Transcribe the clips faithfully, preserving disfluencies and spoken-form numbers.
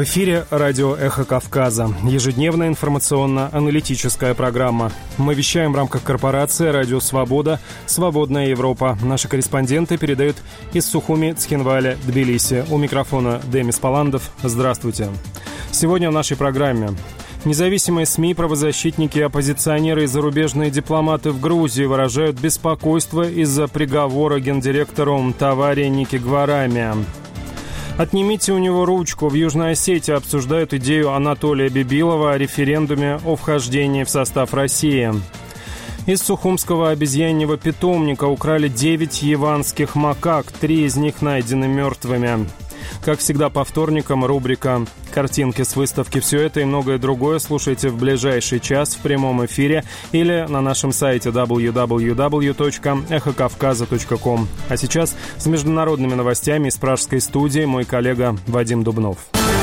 В эфире радио «Эхо Кавказа». Ежедневная информационно-аналитическая программа. Мы вещаем в рамках корпорации «Радио Свобода», «Свободная Европа». Наши корреспонденты передают из Сухуми, Цхинваля, Тбилиси. У микрофона Демис Паландов. Здравствуйте. Сегодня в нашей программе. Независимые СМИ, правозащитники, оппозиционеры и зарубежные дипломаты в Грузии выражают беспокойство из-за приговора гендиректору Тавари Ники Гварами. Отнимите у него ручку. В Южной Осетии обсуждают идею Анатолия Бибилова о референдуме о вхождении в состав России. Из Сухумского обезьяньего питомника украли девять яванских макак. Три из них найдены мертвыми. Как всегда, по вторникам рубрика «Картинки с выставки». Все это и многое другое слушайте в ближайший час в прямом эфире или на нашем сайте дабл ю дабл ю дабл ю точка эхо кавказа точка ком. А сейчас с международными новостями из пражской студии мой коллега Вадим Дубнов.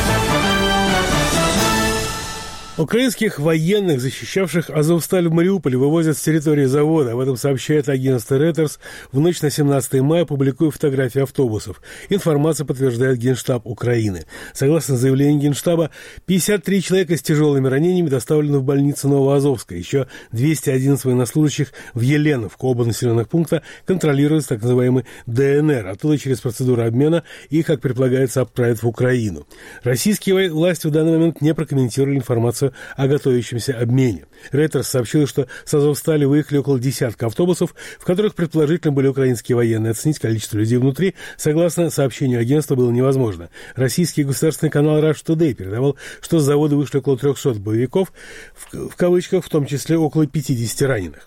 Украинских военных, защищавших Азовсталь в Мариуполе, вывозят с территории завода. Об этом сообщает агентство Reuters. В ночь на семнадцатое мая публикуя фотографии автобусов. Информация подтверждает Генштаб Украины. Согласно заявлению Генштаба, пятьдесят три человека с тяжелыми ранениями доставлены в больницу Новоазовская. Еще двести одиннадцать военнослужащих в Еленовку. Оба населенных пункта контролируются так называемый ДНР. Оттуда через процедуру обмена их, как предполагается, отправят в Украину. Российские власти в данный момент не прокомментировали информацию о готовящемся обмене. Reuters сообщил, что с Азовстали выехали около десятка автобусов, в которых предположительно были украинские военные. Оценить количество людей внутри, согласно сообщению агентства, было невозможно. Российский государственный канал Russia Today передавал, что с завода вышли около трехсот боевиков, в, в кавычках, в том числе около пятидесяти раненых.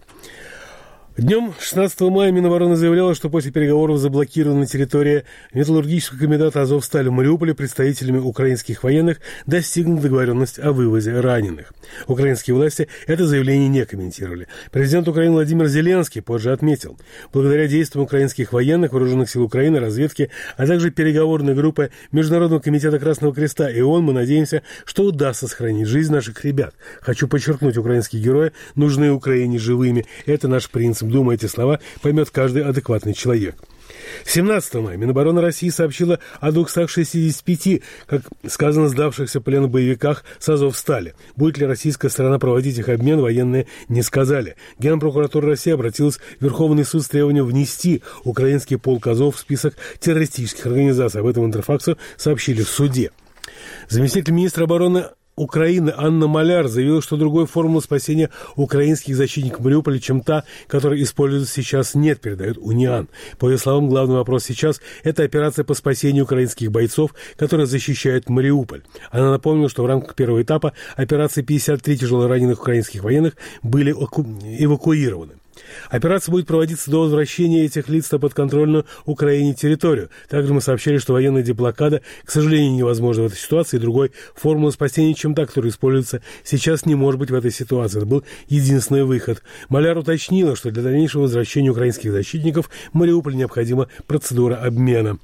Днем шестнадцатого мая Минобороны заявляла, что после переговоров заблокирована территория металлургического комбината «Азовсталь» в Мариуполе представителями украинских военных достигнута договоренность о вывозе раненых. Украинские власти это заявление не комментировали. Президент Украины Владимир Зеленский позже отметил, благодаря действиям украинских военных, вооруженных сил Украины, разведки, а также переговорной группы Международного комитета Красного Креста и ООН, мы надеемся, что удастся сохранить жизнь наших ребят. Хочу подчеркнуть, украинские герои нужны Украине живыми. Это наш принцип. Думая эти слова, поймет каждый адекватный человек. семнадцатого мая Минобороны России сообщила о двухстах шестидесяти пяти, как сказано, сдавшихся в плен боевиках с Азовстали. Будет ли российская сторона проводить их обмен, военные не сказали. Генпрокуратура России обратилась в Верховный суд с требованием внести украинский полк Азов в список террористических организаций. Об этом Интерфаксу сообщили в суде. Заместитель министра обороны Украины Анна Маляр заявила, что другой формулы спасения украинских защитников Мариуполя, чем та, которая используется сейчас, нет, передает Униан. По ее словам, главный вопрос сейчас – это операция по спасению украинских бойцов, которые защищают Мариуполь. Она напомнила, что в рамках первого этапа операции пятьдесят три тяжелораненых украинских военных были эвакуированы. Операция будет проводиться до возвращения этих лиц на подконтрольную Украине территорию. Также мы сообщали, что военная деблокада, к сожалению, невозможна в этой ситуации. И другой формулы спасения, чем та, которая используется сейчас, не может быть в этой ситуации. Это был единственный выход. Маляр уточнила, что для дальнейшего возвращения украинских защитников в Мариуполь необходима процедура обмена.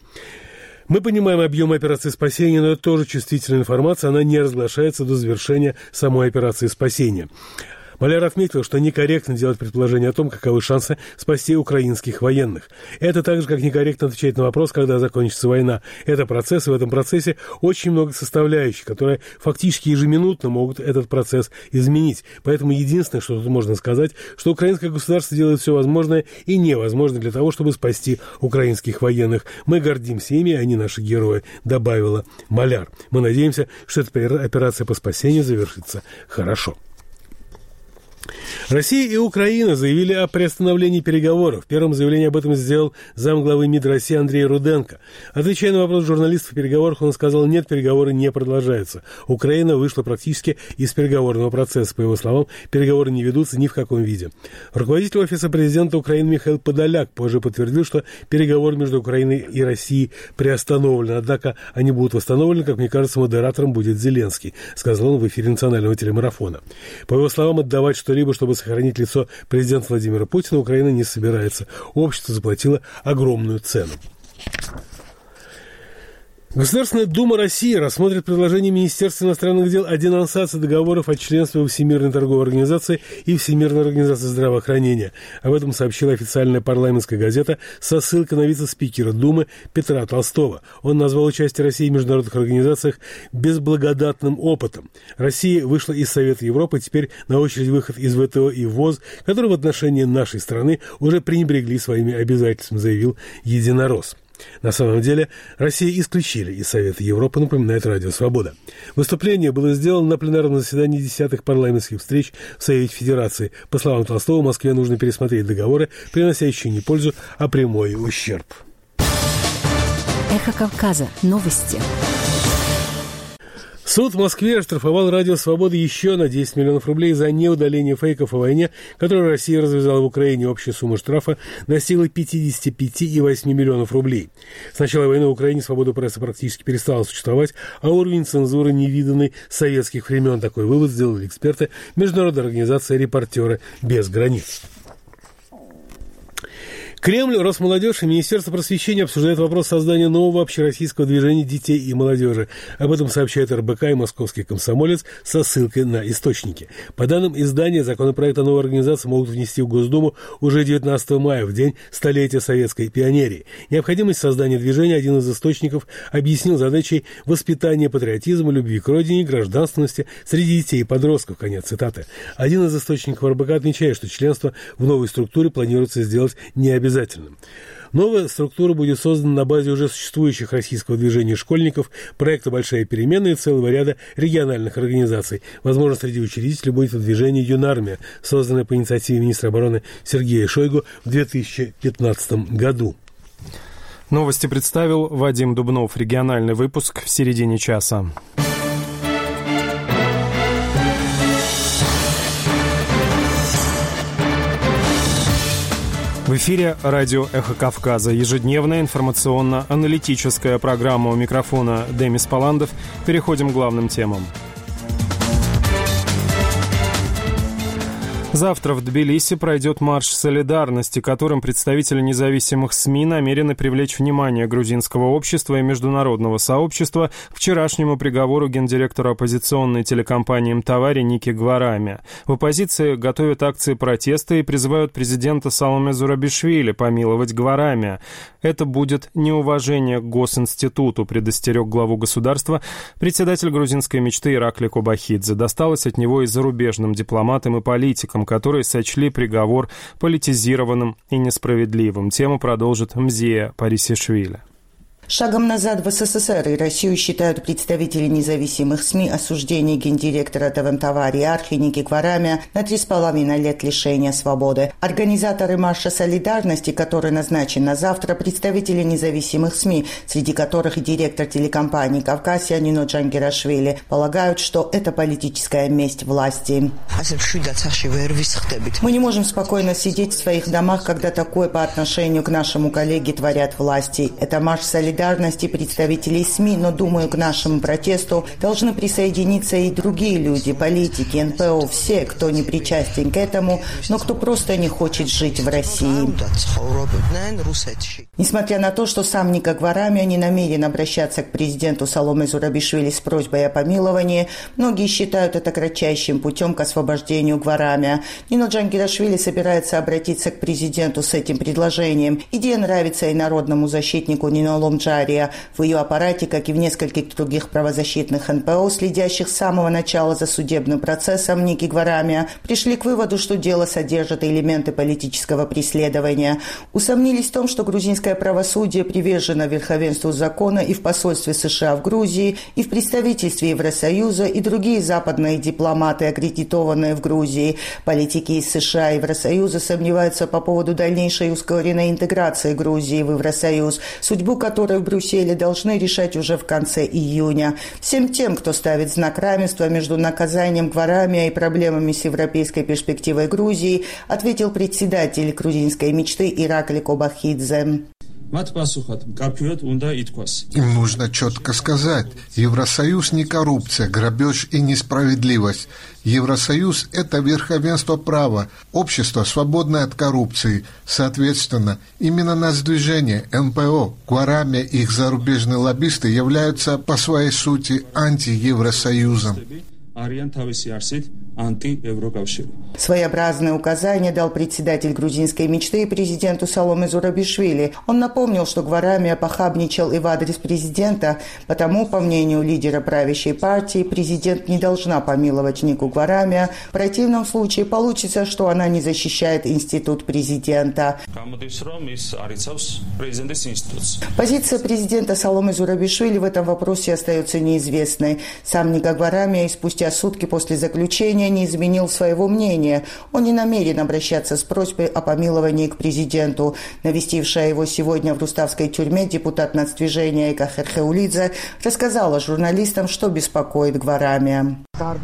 Мы понимаем объем операции спасения, но это тоже чувствительная информация. Она не разглашается до завершения самой операции спасения. Маляр отметил, что некорректно делать предположение о том, каковы шансы спасти украинских военных. Это так же, как некорректно отвечать на вопрос, когда закончится война. Это процесс, и в этом процессе очень много составляющих, которые фактически ежеминутно могут этот процесс изменить. Поэтому единственное, что тут можно сказать, что украинское государство делает все возможное и невозможное для того, чтобы спасти украинских военных. Мы гордимся ими, они наши герои, добавила Маляр. Мы надеемся, что эта операция по спасению завершится хорошо. Россия и Украина заявили о приостановлении переговоров. Первым заявление об этом сделал замглавы МИД России Андрей Руденко. Отвечая на вопрос журналистов о переговорах, он сказал: нет, переговоры не продолжаются. Украина вышла практически из переговорного процесса. По его словам, переговоры не ведутся ни в каком виде. Руководитель Офиса президента Украины Михаил Подоляк позже подтвердил, что переговоры между Украиной и Россией приостановлены. Однако они будут восстановлены, как мне кажется, модератором будет Зеленский, сказал он в эфире национального телемарафона. По его словам, отдавать что-либо, чтобы сохранить лицо президента Владимира Путина, Украина не собирается. Общество заплатило огромную цену. Государственная Дума России рассмотрит предложение Министерства иностранных дел о денонсации договоров о членстве во Всемирной торговой организации и Всемирной организации здравоохранения. Об этом сообщила официальная парламентская газета со ссылкой на вице-спикера Думы Петра Толстого. Он назвал участие России в международных организациях безблагодатным опытом. Россия вышла из Совета Европы, теперь на очередь выход из вэ тэ о и ВОЗ, которые в отношении нашей страны уже пренебрегли своими обязательствами, заявил единорос. На самом деле, Россию исключили из Совета Европы, напоминает Радио Свобода. Выступление было сделано на пленарном заседании десятых парламентских встреч в Совете Федерации. По словам Толстого, в Москве нужно пересмотреть договоры, приносящие не пользу, а прямой ущерб. Эхо Кавказа. Новости. Суд в Москве оштрафовал Радио Свобода еще на десять миллионов рублей за неудаление фейков о войне, которую Россия развязала в Украине. Общая сумма штрафа достигла пятьдесят пять и восемь миллионов рублей. С начала войны в Украине свобода прессы практически перестала существовать, а уровень цензуры невиданный с советских времен. Такой вывод сделали эксперты международной организации «Репортеры без границ». Кремль, Росмолодежь и Министерство просвещения обсуждают вопрос создания нового общероссийского движения детей и молодежи. Об этом сообщает эр бэ ка и Московский комсомолец со ссылкой на источники. По данным издания, законопроект о новой организации могут внести в Госдуму уже девятнадцатого мая, в день столетия советской пионерии. Необходимость создания движения один из источников объяснил задачей воспитания патриотизма, любви к родине и гражданственности среди детей и подростков. Конец цитаты. Один из источников эр бэ ка отмечает, что членство в новой структуре планируется сделать необязательным. Обязательным. Новая структура будет создана на базе уже существующих российского движения школьников, проекта «Большая перемена» и целого ряда региональных организаций. Возможно, среди учредителей будет и движение «Юнармия», созданное по инициативе министра обороны Сергея Шойгу в две тысячи пятнадцатом году. Новости представил Вадим Дубнов. Региональный выпуск в середине часа. В эфире радио «Эхо Кавказа». Ежедневная информационно-аналитическая программа. У микрофона Демис Паландов. Переходим к главным темам. Завтра в Тбилиси пройдет марш солидарности, которым представители независимых СМИ намерены привлечь внимание грузинского общества и международного сообщества к вчерашнему приговору гендиректора оппозиционной телекомпании «Мтавари» Ники Гварами. В оппозиции готовят акции протеста и призывают президента Саломе Зурабишвили помиловать Гварами. Это будет неуважение к Госинституту, предостерег главу государства председатель грузинской мечты Иракли Кобахидзе. Досталось от него и зарубежным дипломатам и политикам, которые сочли приговор политизированным и несправедливым. Тему продолжит Мзия Парисишвили. Шагом назад в эс эс эс эр и Россию считают представители независимых СМИ осуждение гендиректора ТВ-Мтавари Архи Ники Гварами на три с половиной лет лишения свободы. Организаторы марша солидарности, который назначен на завтра, представители независимых СМИ, среди которых и директор телекомпании «Кавказия» Нино Джангирашвили, полагают, что это политическая месть власти. Мы не можем спокойно сидеть в своих домах, когда такое по отношению к нашему коллеге творят власти. Это марш солидарности представителей СМИ, но, думаю, к нашему протесту должны присоединиться и другие люди, политики, эн пэ о, все, кто не причастен к этому, но кто просто не хочет жить в России. Несмотря на то, что сам Ника Гварами не намерен обращаться к президенту Саломе Зурабишвили с просьбой о помиловании, многие считают это кратчайшим путем к освобождению Гварами. Нино Джангирашвили собирается обратиться к президенту с этим предложением. Идея нравится и народному защитнику Нино Ломджария. В ее аппарате, как и в нескольких других правозащитных эн пэ о, следящих с самого начала за судебным процессом Ники Гварами, пришли к выводу, что дело содержит элементы политического преследования. Усомнились в том, что грузинское правосудие привержено верховенству закона и в посольстве США в Грузии, и в представительстве Евросоюза, и другие западные дипломаты, аккредитованные в Грузии. Политики из США и Евросоюза сомневаются по поводу дальнейшей ускоренной интеграции Грузии в Евросоюз, судьбу которой в Брюсселе должны решать уже в конце июня. Всем тем, кто ставит знак равенства между наказанием Гварами и проблемами с европейской перспективой Грузии, ответил председатель грузинской мечты Иракли Кобахидзе. Им нужно четко сказать: Евросоюз не коррупция, грабеж и несправедливость. Евросоюз – это верховенство права, общество, свободное от коррупции. Соответственно, именно нацдвижение, эн пэ о, Гуарами и их зарубежные лоббисты являются по своей сути антиевросоюзом. Своеобразное указание дал председатель грузинской мечты и президенту Саломе Зурабишвили. Он напомнил, что Гуарами похабничал и в адрес президента, потому, по мнению лидера правящей партии, президент не должна помиловать Нику Гуарами. В противном случае получится, что она не защищает институт президента. Позиция президента Саломе Зурабишвили в этом вопросе остается неизвестной. Сам Ника Гуарами и спустя сутки после заключения не изменил своего мнения. Он не намерен обращаться с просьбой о помиловании к президенту. Навестившая его сегодня в Руставской тюрьме депутат нацдвижения Эка Херхеулидзе рассказала журналистам, что беспокоит Гуарами.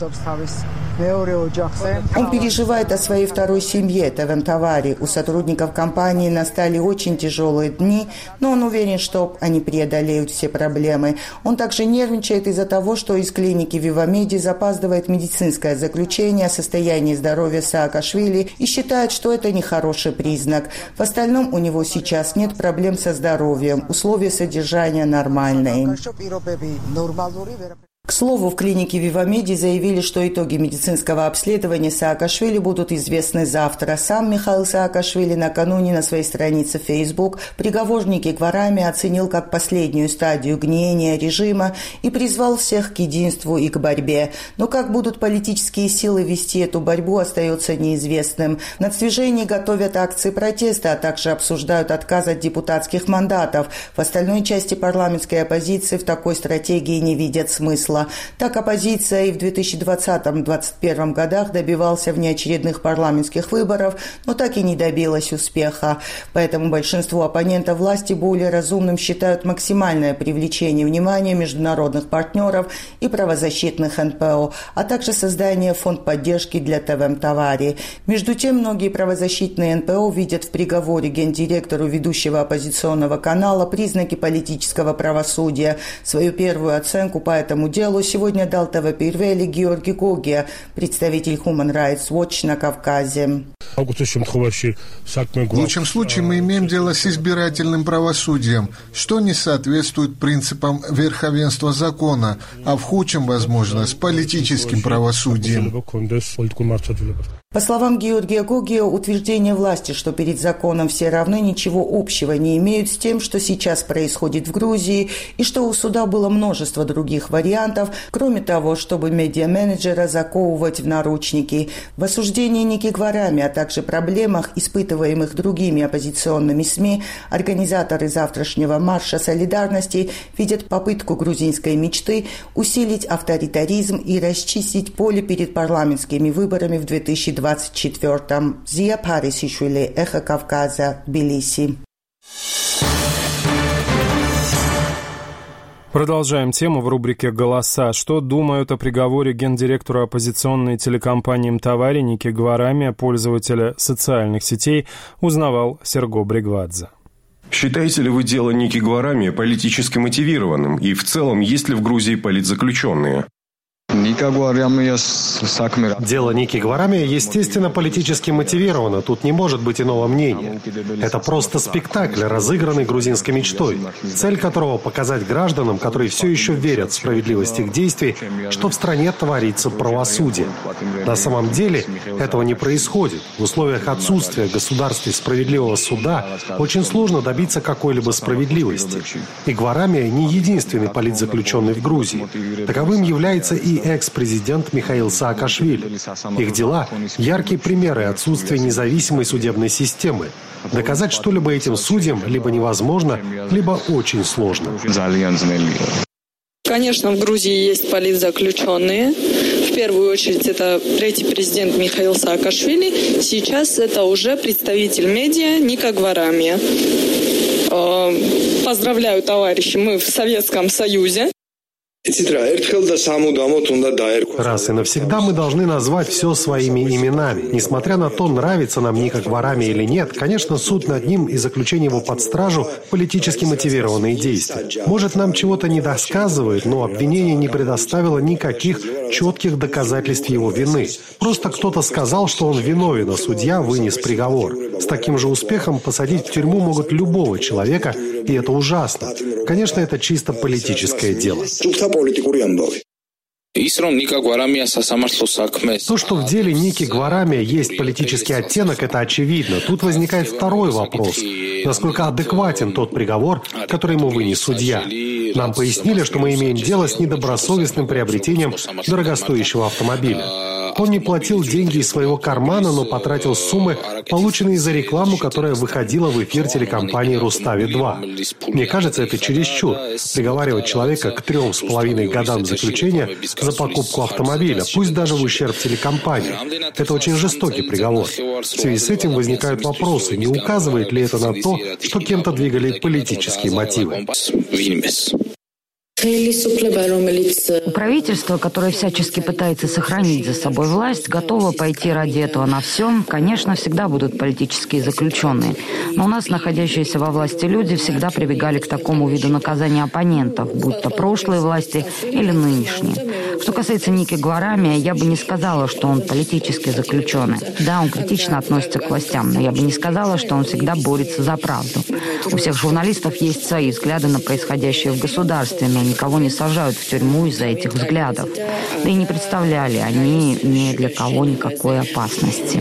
Он переживает о своей второй семье, ТВМ Тавари. У сотрудников компании настали очень тяжелые дни, но он уверен, что они преодолеют все проблемы. Он также нервничает из-за того, что из клиники Вивамеди запаздывает медицинское заключение о состоянии здоровья Саакашвили и считает, что это нехороший признак. В остальном у него сейчас нет проблем со здоровьем, условия содержания нормальные. К слову, в клинике Вивамеди заявили, что итоги медицинского обследования Саакашвили будут известны завтра. Сам Михаил Саакашвили накануне на своей странице в Facebook приговор Ники Гуарами оценил как последнюю стадию гниения режима и призвал всех к единству и к борьбе. Но как будут политические силы вести эту борьбу, остается неизвестным. В нацдвижении готовят акции протеста, а также обсуждают отказ от депутатских мандатов. В остальной части парламентской оппозиции в такой стратегии не видят смысла. Так оппозиция и в две тысячи двадцатом — две тысячи двадцать первом годах добивался внеочередных парламентских выборов, но так и не добилась успеха. Поэтому большинство оппонентов власти более разумным считают максимальное привлечение внимания международных партнеров и правозащитных эн пэ о, а также создание фонда поддержки для ТВМ Тавари. Между тем, многие правозащитные эн пэ о видят в приговоре гендиректору ведущего оппозиционного канала признаки политического правосудия. Свою первую оценку по этому делу сегодня дал ТВ Пирвели Георгий Гогия, представитель Human Rights Watch на Кавказе. В лучшем случае мы имеем дело с избирательным правосудием, что не соответствует принципам верховенства закона, а в худшем, возможно, с политическим правосудием. По словам Георгия Гогия, утверждение власти, что перед законом все равны, ничего общего не имеют с тем, что сейчас происходит в Грузии, и что у суда было множество других вариантов, кроме того, чтобы медиа-менеджера заковывать в наручники. В осуждении Ники Гуарами, а также проблемах, испытываемых другими оппозиционными СМИ, организаторы завтрашнего марша солидарности видят попытку грузинской мечты усилить авторитаризм и расчистить поле перед парламентскими выборами в две тысячи двадцать четвёртом. Зия Парисишвили, Эхо Кавказа, Тбилиси. Продолжаем тему в рубрике «Голоса». Что думают о приговоре гендиректора оппозиционной телекомпании МТАВАРИ Ники Гуарами, пользователя социальных сетей, узнавал Серго Бригвадзе. Считаете ли вы дело Ники Гуарами политически мотивированным? И в целом, есть ли в Грузии политзаключенные? Дело Ники Гуарами, естественно, политически мотивировано. Тут не может быть иного мнения. Это просто спектакль, разыгранный грузинской мечтой, цель которого показать гражданам, которые все еще верят в справедливость их действий, что в стране творится правосудие. На самом деле этого не происходит. В условиях отсутствия в государстве справедливого суда очень сложно добиться какой-либо справедливости. И Гуарами не единственный политзаключенный в Грузии. Таковым является и экс-президент Михаил Саакашвили. Их дела – яркие примеры отсутствия независимой судебной системы. Доказать что-либо этим судьям либо невозможно, либо очень сложно. Конечно, в Грузии есть политзаключенные. В первую очередь это третий президент Михаил Саакашвили. Сейчас это уже представитель медиа Ника Гуарами. Поздравляю, товарищи, мы в Советском Союзе. Раз и навсегда мы должны назвать все своими именами. Несмотря на то, нравится нам Ника Гварами или нет, конечно, суд над ним и заключение его под стражу – политически мотивированные действия. Может, нам чего-то не досказывает, но обвинение не предоставило никаких четких доказательств его вины. Просто кто-то сказал, что он виновен, а судья вынес приговор. С таким же успехом посадить в тюрьму могут любого человека, и это ужасно. Конечно, это чисто политическое дело. То, что в деле Ники Гварамия есть политический оттенок, это очевидно. Тут возникает второй вопрос. Насколько адекватен тот приговор, который ему вынес судья? Нам пояснили, что мы имеем дело с недобросовестным приобретением дорогостоящего автомобиля. Он не платил деньги из своего кармана, но потратил суммы, полученные за рекламу, которая выходила в эфир телекомпании «Рустави два». Мне кажется, это чересчур. Приговаривать человека к трем с половиной годам заключения за покупку автомобиля, пусть даже в ущерб телекомпании. Это очень жестокий приговор. В связи с этим возникают вопросы, не указывает ли это на то, что кем-то двигали политические мотивы. Правительство, которое всячески пытается сохранить за собой власть, готово пойти ради этого на всем. Конечно, всегда будут политические заключенные. Но у нас, находящиеся во власти люди, всегда прибегали к такому виду наказания оппонентов, будь то прошлые власти или нынешние. Что касается Ники Гварамия, я бы не сказала, что он политически заключенный. Да, он критично относится к властям, но я бы не сказала, что он всегда борется за правду. У всех журналистов есть свои взгляды на происходящее в государстве, но никого не сажают в тюрьму из-за этих взглядов. Да и не представляли они ни для кого никакой опасности.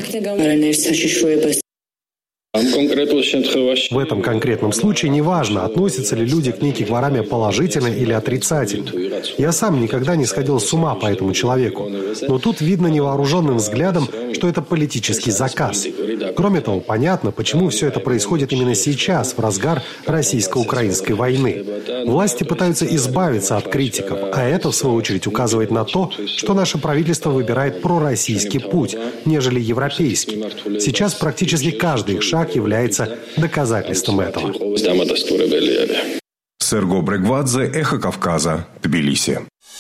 В этом конкретном случае неважно, относятся ли люди к Нике Гварамия положительно или отрицательно. Я сам никогда не сходил с ума по этому человеку. Но тут видно невооруженным взглядом, что это политический заказ. Кроме того, понятно, почему все это происходит именно сейчас, в разгар российско-украинской войны. Власти пытаются избавиться от критиков, а это, в свою очередь, указывает на то, что наше правительство выбирает пророссийский путь, нежели европейский. Сейчас практически каждый их шаг является доказательством этого. Серго Брегвадзе, Эхо Кавказа, Тбилиси.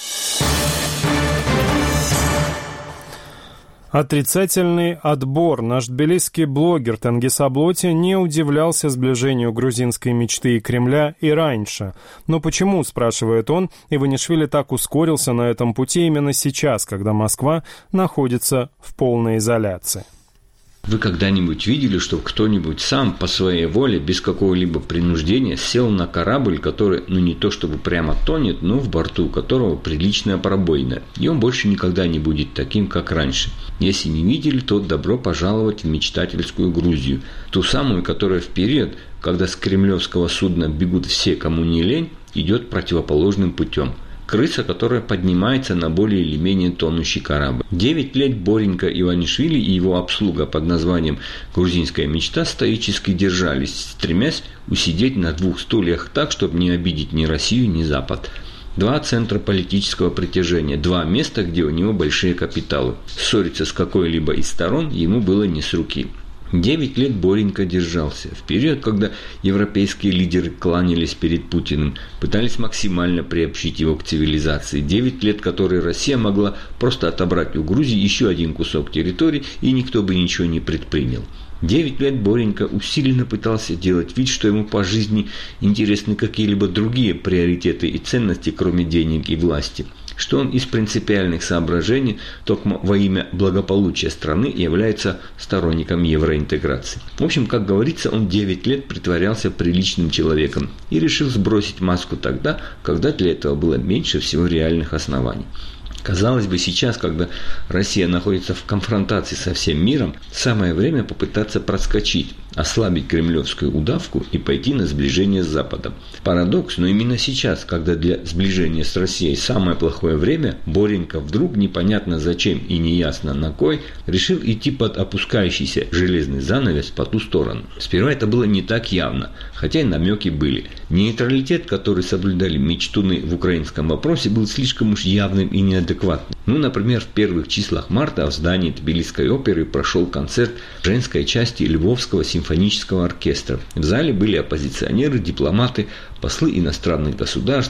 Отрицательный отбор. Наш тбилисский блогер Тенгиз Аблоти не удивлялся сближению грузинской мечты и Кремля и раньше. Но почему, спрашивает он, Иванишвили так ускорился на этом пути именно сейчас, когда Москва находится в полной изоляции? Вы когда-нибудь видели, что кто-нибудь сам по своей воле, без какого-либо принуждения, сел на корабль, который, ну не то чтобы прямо тонет, но в борту которого приличная пробоина, и он больше никогда не будет таким, как раньше? Если не видели, то добро пожаловать в мечтательскую Грузию, ту самую, которая в период, когда с кремлевского судна бегут все, кому не лень, идет противоположным путем. Крыса, которая поднимается на более или менее тонущий корабль. Девять лет Боренька Иванишвили и его обслуга под названием «Грузинская мечта» стоически держались, стремясь усидеть на двух стульях так, чтобы не обидеть ни Россию, ни Запад. Два центра политического притяжения, два места, где у него большие капиталы. Ссориться с какой-либо из сторон ему было не с руки. Девять лет Боренька держался. В период, когда европейские лидеры кланялись перед Путиным, пытались максимально приобщить его к цивилизации. Девять лет, которые Россия могла просто отобрать у Грузии еще один кусок территории, и никто бы ничего не предпринял. Девять лет Боренька усиленно пытался делать вид, что ему по жизни интересны какие-либо другие приоритеты и ценности, кроме денег и власти. Что он из принципиальных соображений, только во имя благополучия страны, является сторонником евроинтеграции. В общем, как говорится, он девять лет притворялся приличным человеком и решил сбросить маску тогда, когда для этого было меньше всего реальных оснований. Казалось бы, сейчас, когда Россия находится в конфронтации со всем миром, самое время попытаться проскочить, ослабить кремлевскую удавку и пойти на сближение с Западом. Парадокс, но именно сейчас, когда для сближения с Россией самое плохое время, Боренька вдруг, непонятно зачем и неясно на кой, решил идти под опускающийся железный занавес по ту сторону. Сперва это было не так явно, хотя и намеки были. Нейтралитет, который соблюдали мечтуны в украинском вопросе, был слишком уж явным и неадекватным. Ну, например, в первых числах марта в здании Тбилисской оперы прошел концерт женской части Львовского симфонического оркестра. В зале были оппозиционеры, дипломаты, послы иностранных государств.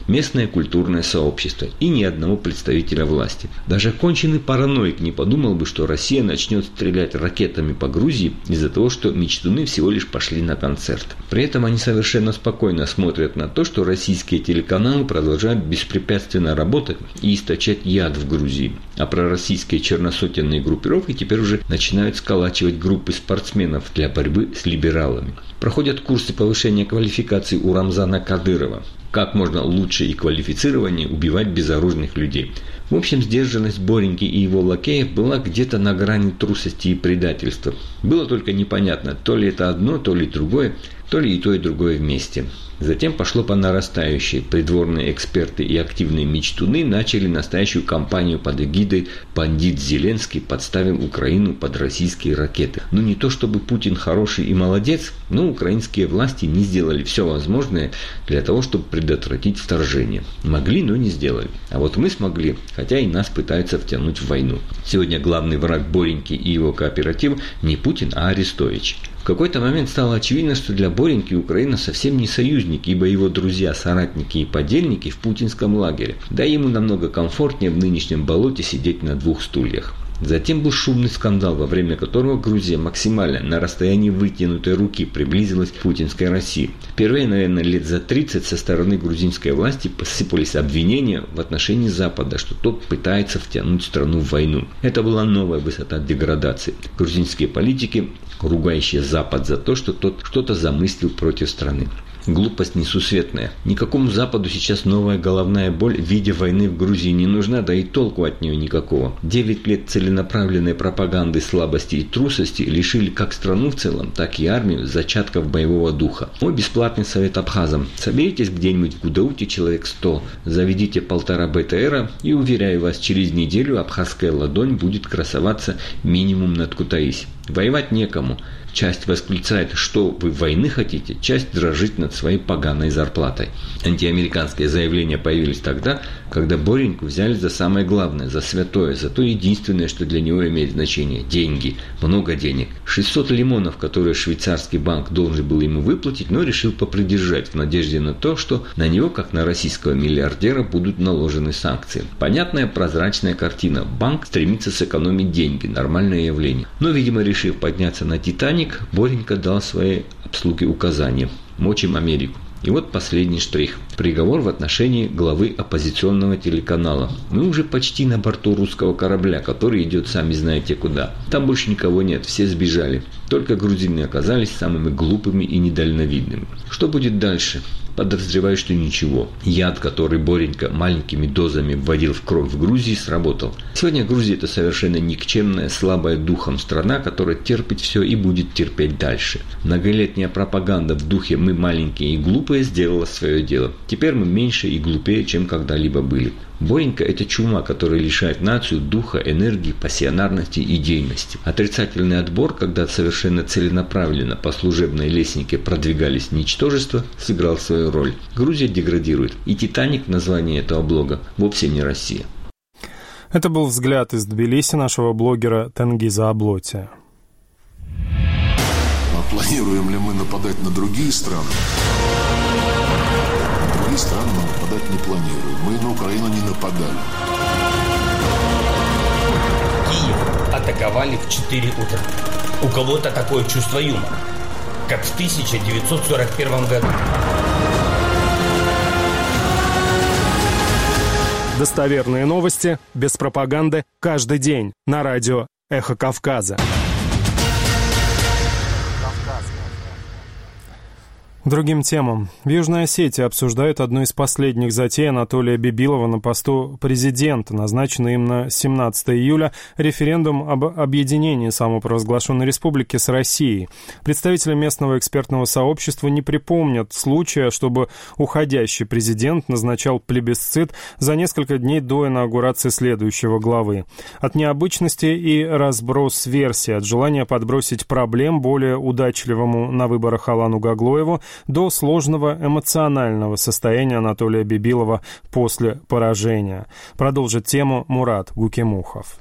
местное культурное сообщество и ни одного представителя власти. Даже конченый параноик не подумал бы, что Россия начнет стрелять ракетами по Грузии из-за того, что мечтуны всего лишь пошли на концерт. При этом они совершенно спокойно смотрят на то, что российские телеканалы продолжают беспрепятственно работать и источать яд в Грузии. А пророссийские черносотенные группировки теперь уже начинают сколачивать группы спортсменов для борьбы с либералами. Проходят курсы повышения квалификации у Рамзана Кадырова. Как можно лучше и квалифицированнее убивать безоружных людей. В общем, сдержанность Бореньки и его лакеев была где-то на грани трусости и предательства. Было только непонятно, то ли это одно, то ли другое, то ли и то, и другое вместе. Затем пошло по нарастающей. Придворные эксперты и активные мечтуны начали настоящую кампанию под эгидой «Бандит Зеленский подставил Украину под российские ракеты». Ну не то чтобы Путин хороший и молодец, но украинские власти не сделали все возможное для того, чтобы предотвратить вторжение. Могли, но не сделали. А вот мы смогли, хотя и нас пытаются втянуть в войну. Сегодня главный враг Бореньки и его кооператива не Путин, а Арестович. В какой-то момент стало очевидно, что для Бореньки Украина совсем не союзник, ибо его друзья, соратники и подельники в путинском лагере. Да ему намного комфортнее в нынешнем болоте сидеть на двух стульях. Затем был шумный скандал, во время которого Грузия максимально на расстоянии вытянутой руки приблизилась к путинской России. Впервые, наверное, лет за тридцать со стороны грузинской власти посыпались обвинения в отношении Запада, что тот пытается втянуть страну в войну. Это была новая высота деградации. Грузинские политики, ругающие Запад за то, что тот что-то замыслил против страны. Глупость несусветная. Никакому Западу сейчас новая головная боль в виде войны в Грузии не нужна, да и толку от нее никакого. Девять лет целенаправленной пропаганды слабости и трусости лишили как страну в целом, так и армию зачатков боевого духа. Мой бесплатный совет абхазам. Соберитесь где-нибудь в Гудауте человек сто, заведите полтора БТРа и, уверяю вас, через неделю абхазская ладонь будет красоваться минимум над Кутаиси. Воевать некому. Часть восклицает, что вы войны хотите, часть дрожит над своей поганой зарплатой. Антиамериканские заявления появились тогда, когда Бореньку взяли за самое главное, за святое, за то единственное, что для него имеет значение – деньги, много денег. шестьсот лимонов, которые швейцарский банк должен был ему выплатить, но решил попридержать в надежде на то, что на него, как на российского миллиардера, будут наложены санкции. Понятная прозрачная картина. Банк стремится сэкономить деньги, нормальное явление. Но, видимо, решив подняться на «Титаник», Боренька дал своей обслуге указания – мочим Америку. И вот последний штрих. Приговор в отношении главы оппозиционного телеканала. Мы уже почти на борту русского корабля, который идет сами знаете куда. Там больше никого нет, все сбежали. Только грузины оказались самыми глупыми и недальновидными. Что будет дальше? Подозреваю, что ничего. Яд, который Боренька маленькими дозами вводил в кровь в Грузии, сработал. Сегодня Грузия – это совершенно никчемная, слабая духом страна, которая терпит все и будет терпеть дальше. Многолетняя пропаганда в духе «мы маленькие и глупые» сделала свое дело. Теперь мы меньше и глупее, чем когда-либо были. Боренька – это чума, которая лишает нацию духа, энергии, пассионарности и идейности. Отрицательный отбор, когда совершенно целенаправленно по служебной лестнике продвигались ничтожества, сыграл свою роль. Грузия деградирует. И «Титаник» – название этого блога вовсе не Россия. Это был взгляд из Тбилиси нашего блогера Тенгиза Аблотия. А планируем ли мы нападать на другие страны? На другие страны мы нападать не планируем. Мы на Украину не нападали. Киев атаковали в четыре утра. У кого-то такое чувство юмора, как в тысяча девятьсот сорок первом году. Достоверные новости, без пропаганды, каждый день на радио «Эхо Кавказа». Другим темам. В Южной Осетии обсуждают одну из последних затей Анатолия Бибилова на посту президента, назначенный им на семнадцатое июля, референдум об объединении самопровозглашенной республики с Россией. Представители местного экспертного сообщества не припомнят случая, чтобы уходящий президент назначал плебисцит за несколько дней до инаугурации следующего главы. От необычности и разброс версий, от желания подбросить проблем более удачливому на выборах Алану Гаглоеву, до сложного эмоционального состояния Анатолия Бибилова после поражения. Продолжит тему Мурат Гукемухов.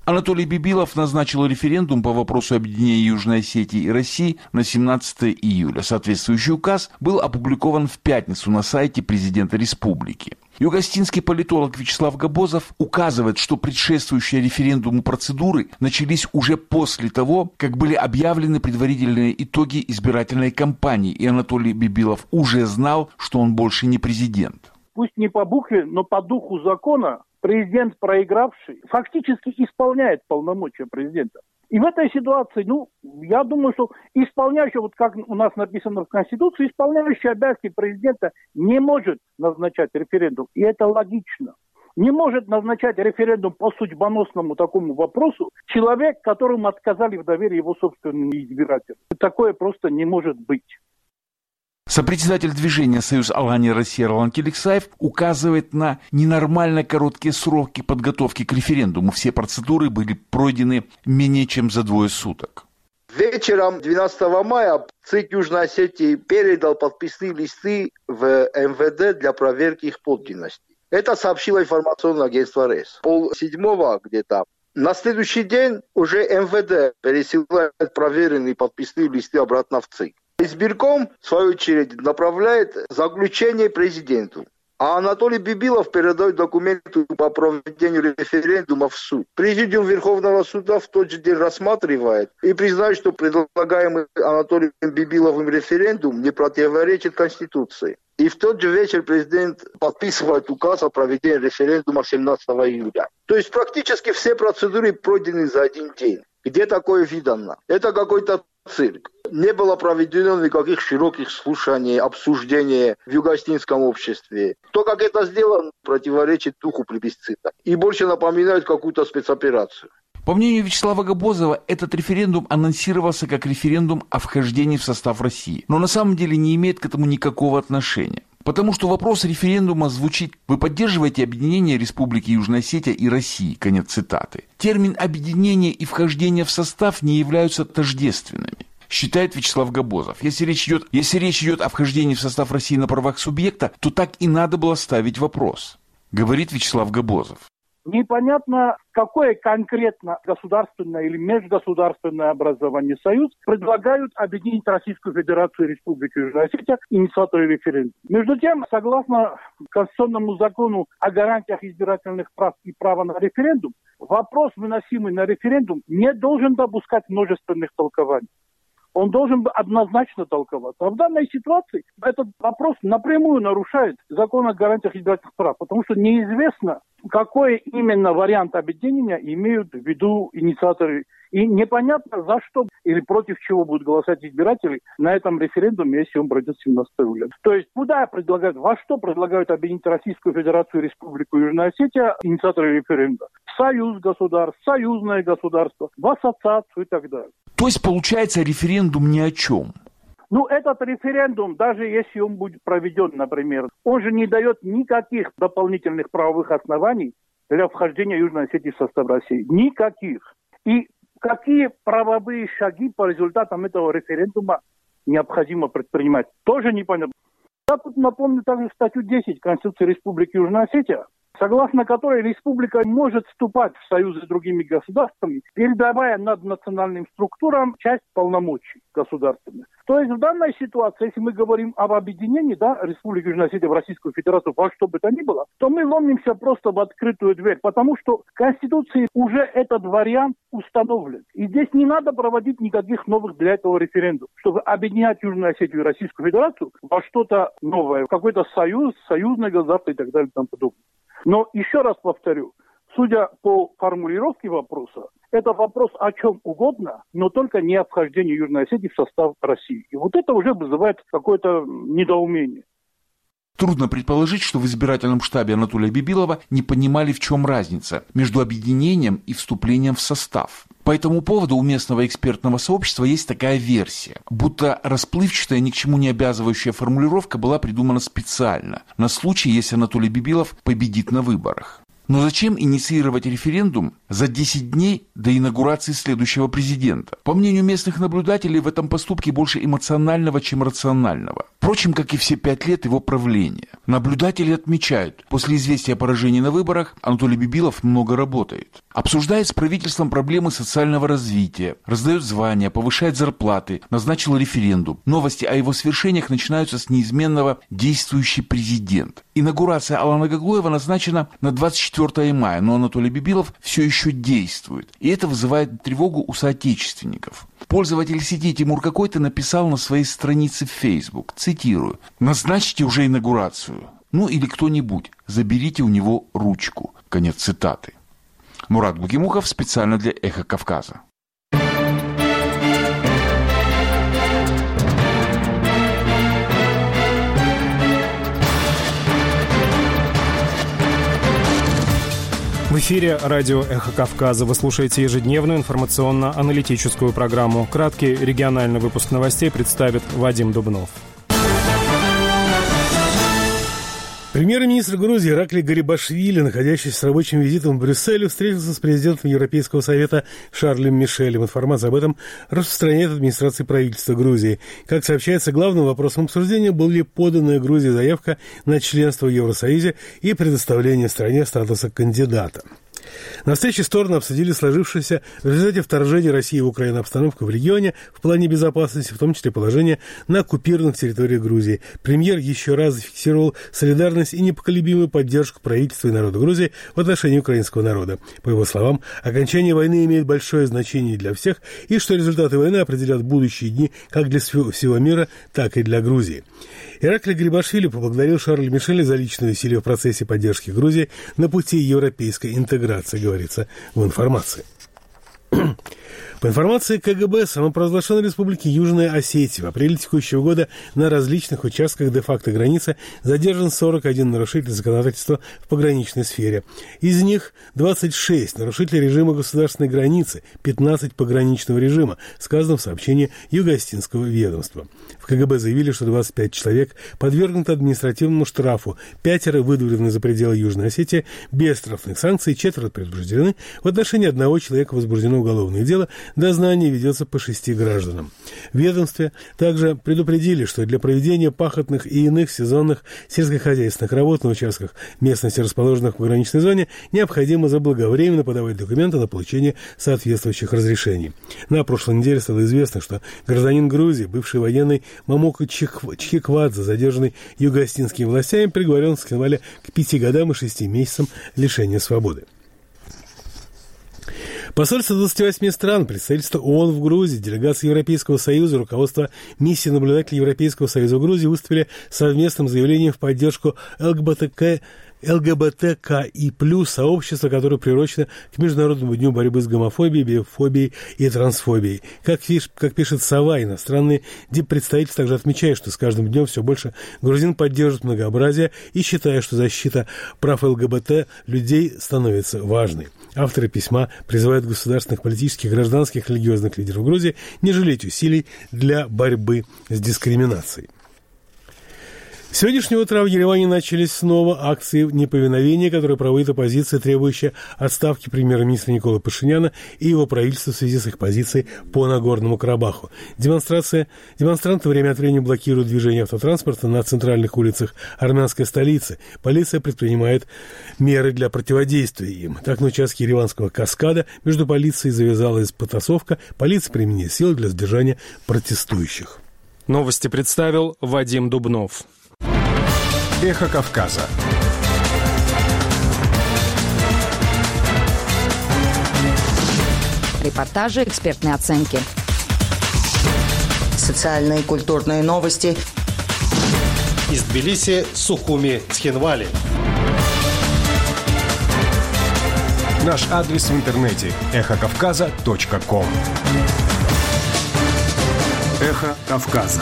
Анатолий Бибилов назначил референдум по вопросу объединения Южной Осетии и России на семнадцатое июля. Соответствующий указ был опубликован в пятницу на сайте президента республики. Югостинский политолог Вячеслав Габозов указывает, что предшествующие референдуму процедуры начались уже после того, как были объявлены предварительные итоги избирательной кампании, и Анатолий Бибилов уже знал, что он больше не президент. Пусть не по букве, но по духу закона президент, проигравший, фактически исполняет полномочия президента. И в этой ситуации, ну, я думаю, что исполняющий, вот как у нас написано в Конституции, исполняющий обязанности президента не может назначать референдум. И это логично. Не может назначать референдум по судьбоносному такому вопросу человек, которому отказали в доверии его собственные избиратели. Такое просто не может быть. Сопредседатель движения «Союз Алания Россия» Ролан Келексаев указывает на ненормально короткие сроки подготовки к референдуму. Все процедуры были пройдены менее чем за двое суток. Вечером двенадцатого мая ЦИК Южной Осетии передал подписные листы в эм вэ дэ для проверки их подлинности. Это сообщило информационное агентство РЭС. Пол седьмого где-то. На следующий день уже эм вэ дэ пересылает проверенные подписные листы обратно в ЦИК. Избирком, в свою очередь, направляет заключение президенту. А Анатолий Бибилов передает документы по проведению референдума в суд. Президиум Верховного суда в тот же день рассматривает и признает, что предлагаемый Анатолием Бибиловым референдум не противоречит Конституции. И в тот же вечер президент подписывает указ о проведении референдума семнадцатого июля. То есть практически все процедуры пройдены за один день. Где такое видано? Это какой-то цирк. Не было проведено никаких широких слушаний, обсуждений в югостинском обществе. То, как это сделано, противоречит духу плебисцита и больше напоминает какую-то спецоперацию. По мнению Вячеслава Габозова, этот референдум анонсировался как референдум о вхождении в состав России, но на самом деле не имеет к этому никакого отношения. Потому что вопрос референдума звучит: вы поддерживаете объединение Республики Южная Осетия и России? Конец цитаты. Термин «объединение» и «вхождение в состав» не являются тождественными, считает Вячеслав Габозов. Если речь идет, если речь идет о вхождении в состав России на правах субъекта, то так и надо было ставить вопрос, говорит Вячеслав Габозов. Непонятно, какое конкретно государственное или межгосударственное образование союз предлагают объединить Российскую Федерацию и Республику Южная Осетия инициаторы референдума. Между тем, согласно Конституционному закону о гарантиях избирательных прав и права на референдум, вопрос, выносимый на референдум, не должен допускать множественных толкований. Он должен однозначно толковаться. А в данной ситуации этот вопрос напрямую нарушает закон о гарантиях избирательных прав, потому что неизвестно, какой именно вариант объединения имеют в виду инициаторы. И непонятно, за что или против чего будут голосовать избиратели на этом референдуме, если он пройдет семнадцатого июля. То есть куда предлагают, во что предлагают объединить Российскую Федерацию и Республику Южная Осетия инициаторы референдума? Союз государств, союзное государство, в ассоциацию и так далее. То есть получается референдум ни о чем? Ну, этот референдум, даже если он будет проведен, например, он же не дает никаких дополнительных правовых оснований для вхождения Южной Осетии в состав России. Никаких. И какие правовые шаги по результатам этого референдума необходимо предпринимать, тоже непонятно. Я тут напомню также статью десять Конституции Республики Южная Осетия, согласно которой республика может вступать в союзы с другими государствами, передавая наднациональным структурам часть полномочий государственных. То есть в данной ситуации, если мы говорим об объединении, да, Республики Южная Осетия в Российскую Федерацию, во что бы то ни было, то мы ломимся просто в открытую дверь, потому что в Конституции уже этот вариант установлен. И здесь не надо проводить никаких новых для этого референдумов, чтобы объединять Южную Осетию и Российскую Федерацию во что-то новое, в какой-то союз, союзное государство и так далее и тому подобное. Но еще раз повторю, судя по формулировке вопроса, это вопрос о чем угодно, но только не о вхождении Южной Осетии в состав России. И вот это уже вызывает какое-то недоумение. Трудно предположить, что в избирательном штабе Анатолия Бибилова не понимали, в чем разница между объединением и вступлением в состав. По этому поводу у местного экспертного сообщества есть такая версия, будто расплывчатая, ни к чему не обязывающая формулировка была придумана специально, на случай, если Анатолий Бибилов победит на выборах. Но зачем инициировать референдум за десять дней до инаугурации следующего президента? По мнению местных наблюдателей, в этом поступке больше эмоционального, чем рационального. Впрочем, как и все пять лет его правления. Наблюдатели отмечают, после известия о поражении на выборах Анатолий Бибилов много работает. Обсуждает с правительством проблемы социального развития, раздает звания, повышает зарплаты, назначил референдум. Новости о его свершениях начинаются с неизменного «действующий президент». Инаугурация Алана Гаглоева назначена на двадцать четвёртое мая, но Анатолий Бибилов все еще действует. И это вызывает тревогу у соотечественников. Пользователь сети Тимур Какой-то написал на своей странице в Facebook, цитирую: «Назначьте уже инаугурацию. Ну или кто-нибудь, заберите у него ручку». Конец цитаты. Мурат Бугимуков специально для «Эхо Кавказа». В эфире радио «Эхо Кавказа». Вы слушаете ежедневную информационно-аналитическую программу. Краткий региональный выпуск новостей представит Вадим Дубнов. Премьер-министр Грузии Ираклий Гарибашвили, находящийся с рабочим визитом в Брюсселе, встретился с президентом Европейского совета Шарлем Мишелем. Информация об этом распространяет администрация правительства Грузии. Как сообщается, главным вопросом обсуждения была поданная Грузии заявка на членство в Евросоюзе и предоставление стране статуса кандидата. На встрече стороны обсудили сложившуюся в результате вторжения России в Украину обстановку в регионе в плане безопасности, в том числе положение на оккупированных территориях Грузии. Премьер еще раз зафиксировал солидарность и непоколебимую поддержку правительства и народа Грузии в отношении украинского народа. По его словам, окончание войны имеет большое значение для всех, и что результаты войны определят будущие дни как для всего мира, так и для Грузии. Ираклий Гарибашвили поблагодарил Шарля Мишеля за личные усилия в процессе поддержки Грузии на пути европейской интеграции, говорится в информации. По информации ка гэ бэ, самопровозглашенной республики Южная Осетия в апреле текущего года на различных участках де-факто границы задержан сорок один нарушитель законодательства в пограничной сфере. Из них двадцать шесть нарушителей режима государственной границы, пятнадцать пограничного режима, сказано в сообщении Юго-Осетинского ведомства. В ка гэ бэ заявили, что двадцать пять человек подвергнуты административному штрафу, пятеро выдворены за пределы Южной Осетии без штрафных санкций, четверо предупреждены. В отношении одного человека возбуждено уголовное дело, дознание ведется по шести гражданам. В ведомстве также предупредили, что для проведения пахотных и иных сезонных сельскохозяйственных работ на участках местности, расположенных в пограничной зоне, необходимо заблаговременно подавать документы на получение соответствующих разрешений. На прошлой неделе стало известно, что гражданин Грузии, бывший военный Мамука Чхиквадзе, задержанный юго-осетинскими властями, приговорен к скинвале к пяти годам и шести месяцам лишения свободы. Посольство двадцати восьми стран, представительство ООН в Грузии, делегация Европейского Союза, руководство миссии наблюдателей Европейского Союза в Грузии выступили совместным заявлением в поддержку эл гэ бэ тэ ка эл гэ бэ тэ ка и плюс сообщества, которое приурочено к Международному дню борьбы с гомофобией, биофобией и трансфобией. Как, фиш, как пишет «Сова», иностранные диппредставительства также отмечают, что с каждым днем все больше грузин поддерживают многообразие и считая, что защита прав эл гэ бэ тэ людей становится важной. Авторы письма призывают государственных, политических, гражданских, религиозных лидеров Грузии не жалеть усилий для борьбы с дискриминацией. С сегодняшнего утра в Ереване начались снова акции неповиновения, которые проводит оппозиция, требующая отставки премьер-министра Николы Пашиняна и его правительства в связи с их позицией по Нагорному Карабаху. Демонстрация, демонстранты время от времени блокируют движение автотранспорта на центральных улицах армянской столицы. Полиция предпринимает меры для противодействия им. Так, на участке Ереванского каскада между полицией завязалась потасовка. Полиция применила силы для сдержания протестующих. Новости представил Вадим Дубнов. Эхо Кавказа. Репортажи, экспертные оценки. Социальные и культурные новости. Из Тбилиси, Сухуми, Цхинвали. Наш адрес в интернете эхо кавказа точка ком. Эхо Кавказа.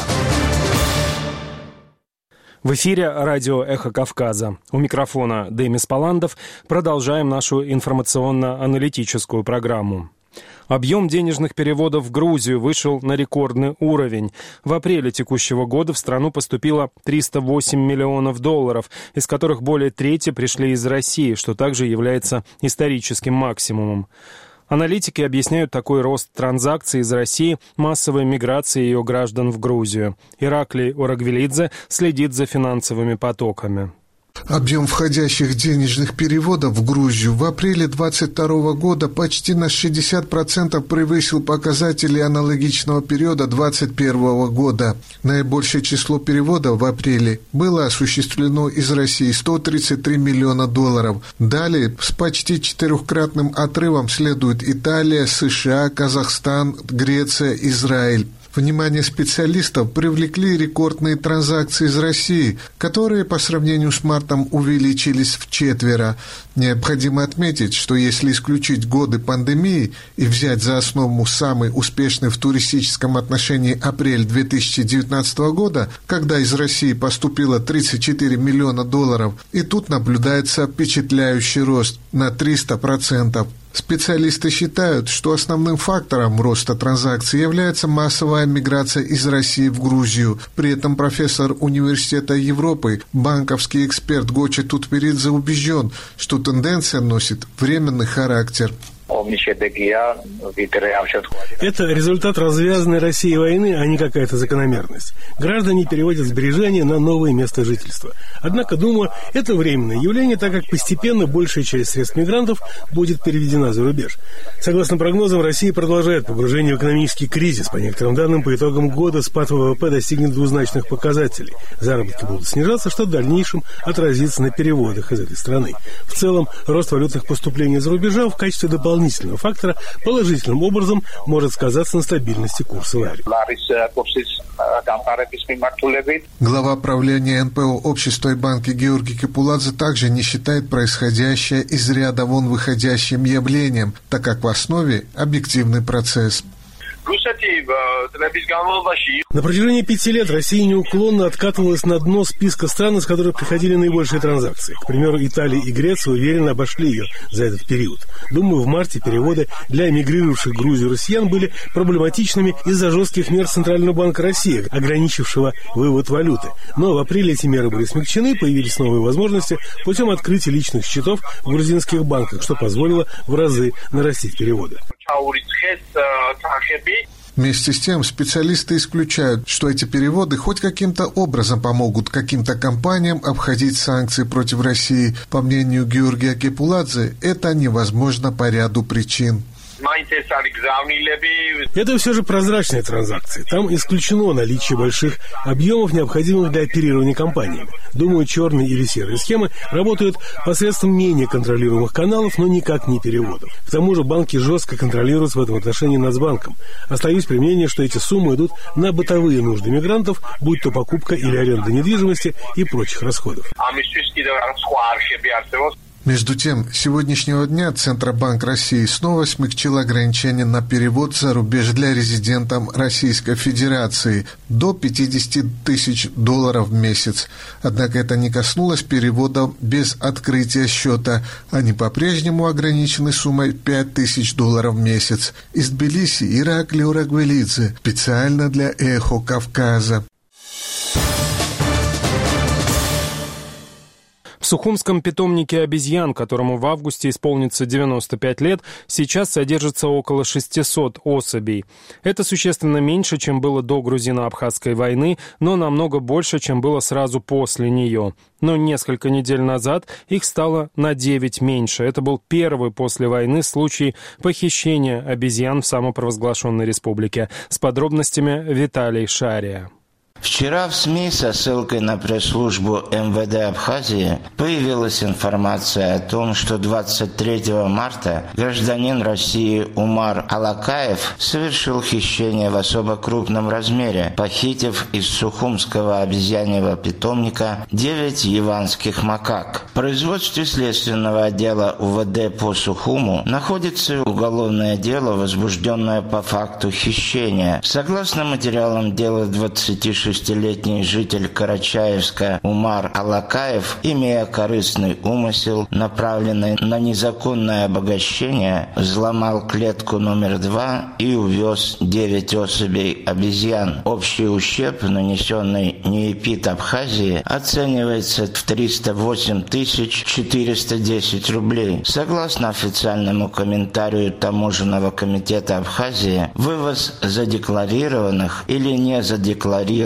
В эфире радио «Эхо Кавказа». У микрофона Демис Паландов. Продолжаем нашу информационно-аналитическую программу. Объем денежных переводов в Грузию вышел на рекордный уровень. В апреле текущего года в страну поступило триста восемь миллионов долларов, из которых более трети пришли из России, что также является историческим максимумом. Аналитики объясняют такой рост транзакций из России массовой миграцией ее граждан в Грузию. Ираклий Орагвелидзе следит за финансовыми потоками. Объем входящих денежных переводов в Грузию в апреле две тысячи двадцать второго года почти на шестьдесят процентов превысил показатели аналогичного периода две тысячи двадцать первого года. Наибольшее число переводов в апреле было осуществлено из России – сто тридцать три миллиона долларов. Далее с почти четырехкратным отрывом следуют Италия, США, Казахстан, Греция, Израиль. Внимание специалистов привлекли рекордные транзакции из России, которые по сравнению с мартом увеличились вчетверо. Необходимо отметить, что если исключить годы пандемии и взять за основу самый успешный в туристическом отношении апрель две тысячи девятнадцатого года, когда из России поступило тридцать четыре миллиона долларов, и тут наблюдается впечатляющий рост на триста процентов. Специалисты считают, что основным фактором роста транзакций является массовая миграция из России в Грузию. При этом профессор Университета Европы, банковский эксперт Гочи Тутперидзе убежден, что тенденция носит временный характер. Это результат развязанной Россией войны, а не какая-то закономерность. Граждане переводят сбережения на новое место жительства. Однако, думаю, это временное явление, так как постепенно большая часть средств мигрантов будет переведена за рубеж. Согласно прогнозам, Россия продолжает погружение в экономический кризис. По некоторым данным, по итогам года спад ВВП достигнет двузначных показателей. Заработки будут снижаться, что в дальнейшем отразится на переводах из этой страны. В целом, рост валютных поступлений за рубежа в качестве дополнительного дополнительного фактора положительным образом может сказаться на стабильности курса лари. Глава правления эн пэ о общества и банки Георгий Кепуладзе также не считает происходящее из ряда вон выходящим явлением, так как в основе объективный процесс. На протяжении пяти лет Россия неуклонно откатывалась на дно списка стран, из которых приходили наибольшие транзакции. К примеру, Италия и Греция уверенно обошли ее за этот период. Думаю, в марте переводы для эмигрировавших в Грузию россиян были проблематичными из-за жестких мер Центрального банка России, ограничившего вывод валюты. Но в апреле эти меры были смягчены, появились новые возможности путем открытия личных счетов в грузинских банках, что позволило в разы нарастить переводы. Вместе с тем, специалисты исключают, что эти переводы хоть каким-то образом помогут каким-то компаниям обходить санкции против России. По мнению Георгия Кепуладзе, это невозможно по ряду причин. Это все же прозрачные транзакции. Там исключено наличие больших объемов, необходимых для оперирования компаниями. Думаю, черные или серые схемы работают посредством менее контролируемых каналов, но никак не переводов. К тому же банки жестко контролируются в этом отношении Нацбанком. Остаюсь при мнении, что эти суммы идут на бытовые нужды мигрантов, будь то покупка или аренда недвижимости и прочих расходов. Между тем, с сегодняшнего дня Центробанк России снова смягчил ограничения на перевод за рубеж для резидентов Российской Федерации до пятьдесят тысяч долларов в месяц. Однако это не коснулось переводов без открытия счета. Они по-прежнему ограничены суммой пять тысяч долларов в месяц. Из Тбилиси Ираклий Урагвелидзе, специально для «Эхо Кавказа». В Сухумском питомнике обезьян, которому в августе исполнится девяносто пять лет, сейчас содержится около шестисот особей. Это существенно меньше, чем было до грузино-абхазской войны, но намного больше, чем было сразу после нее. Но несколько недель назад их стало на девять меньше. Это был первый после войны случай похищения обезьян в самопровозглашенной республике. С подробностями Виталий Шария. Вчера в СМИ со ссылкой на пресс-службу эм вэ дэ Абхазии появилась информация о том, что двадцать третьего марта гражданин России Умар Алакаев совершил хищение в особо крупном размере, похитив из Сухумского обезьяньего питомника девять яванских макак. В производстве следственного отдела у вэ дэ по Сухуму находится уголовное дело, возбужденное по факту хищения. Согласно материалам дела, двадцатишестилетний житель Карачаевска Умар Алакаев, имея корыстный умысел, направленный на незаконное обогащение, взломал клетку номер два и увез девять особей обезьян. Общий ущерб, нанесенный НИИПИТ Абхазии, оценивается в триста восемь тысяч четыреста десять рублей. Согласно официальному комментарию Таможенного комитета Абхазии, вывоз задекларированных или не задекларированных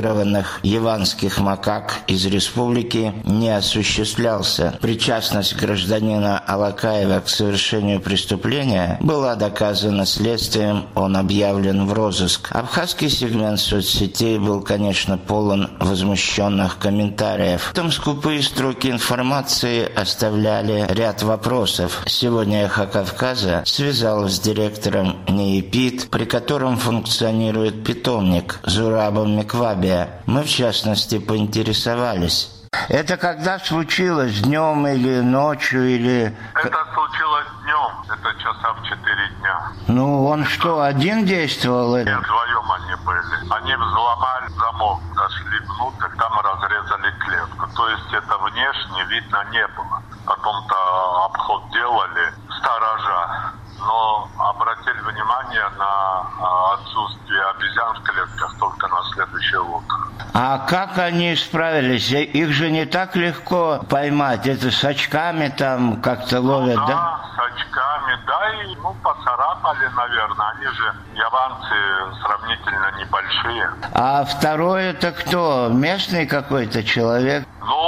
депортированных яванских макак из республики не осуществлялся. Причастность гражданина Алакаева к совершению преступления была доказана следствием, он объявлен в розыск. Абхазский сегмент соцсетей был, конечно, полон возмущенных комментариев. Там скупые строки информации оставляли ряд вопросов. Сегодня «Эхо Кавказа» связалась с директором НИИПИД, при котором функционирует питомник Зурабом Миквабия. Мы, в частности, поинтересовались. Это когда случилось? Днем или ночью? Или... Это случилось днем. Это часа в четыре дня. Ну, он что, один действовал? Нет, вдвоем они были. Они взломали замок, зашли внутрь, там разрезали клетку. То есть это внешне видно не было. Потом-то обход делали сторожа. Но обратили внимание на отсутствие обезьян в клетках только на следующее утро. А как они справились? Их же не так легко поймать. Это с очками там как-то ловят, ну, да? Да, с очками, да, и ну, поцарапали, наверное. Они же, яванцы, сравнительно небольшие. А второй это кто? Местный какой-то человек?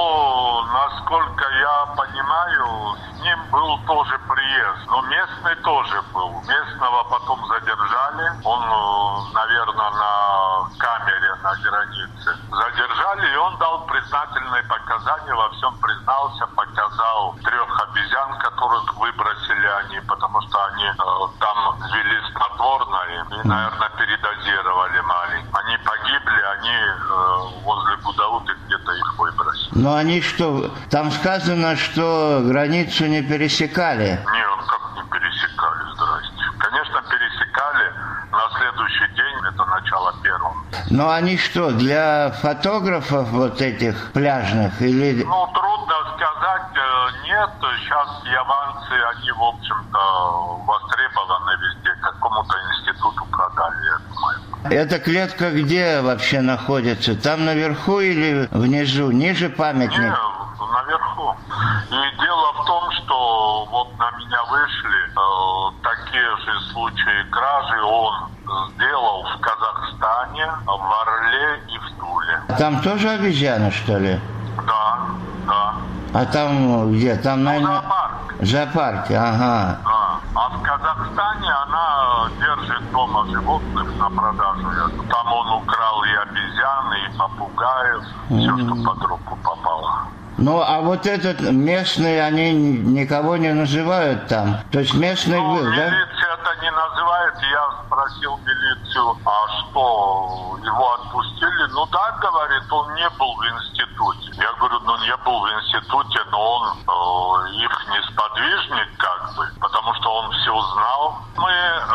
Ну, насколько я понимаю, с ним был тоже приезд. Но местный тоже был. Местного потом задержали. Он, наверное, на камере на границе. Задержали, и он дал признательные показания, во всем признался, показал трех обезьян, которых выбросили они, потому что они э, там ввели снотворное и, наверное, передозировали маленько. Они погибли, они э, возле Гудауты где-то их выбросили. Но они что, там сказано, что границу не пересекали? Нет, как не пересекали, здрасте. Конечно, пересекали на следующий день, это начало первого. Но они что, для фотографов вот этих пляжных или... Ну, трудно сказать, нет. Сейчас яванцы, они, в общем-то, востребованы везде. Какому-то институту продали, я думаю. Эта клетка где вообще находится? Там наверху или внизу? Ниже памятник? Нет, наверху. И дело в том, что вот на меня вышли э, такие же случаи кражи. Он сделал в Казахстане, в Орле и в Туле. Там тоже обезьяны, что ли? Да, да. А там где? Там, наверное... Зоопарк. В зоопарке, ага. Да. А в Казахстане она держит дома животных на продажу. Там он украл и обезьяны, и попугаев, mm-hmm. все, что под руку попало. Ну, а вот этот местный, они никого не называют там? То есть местный ну, был, милиция да? Милиция это не называет. Я спросил милицию, а что, его отпустили? Ну да, говорит, он не был в институте. Я говорю, ну не был в институте, но он э, их не сподвижник как бы, потому что он все знал. Мы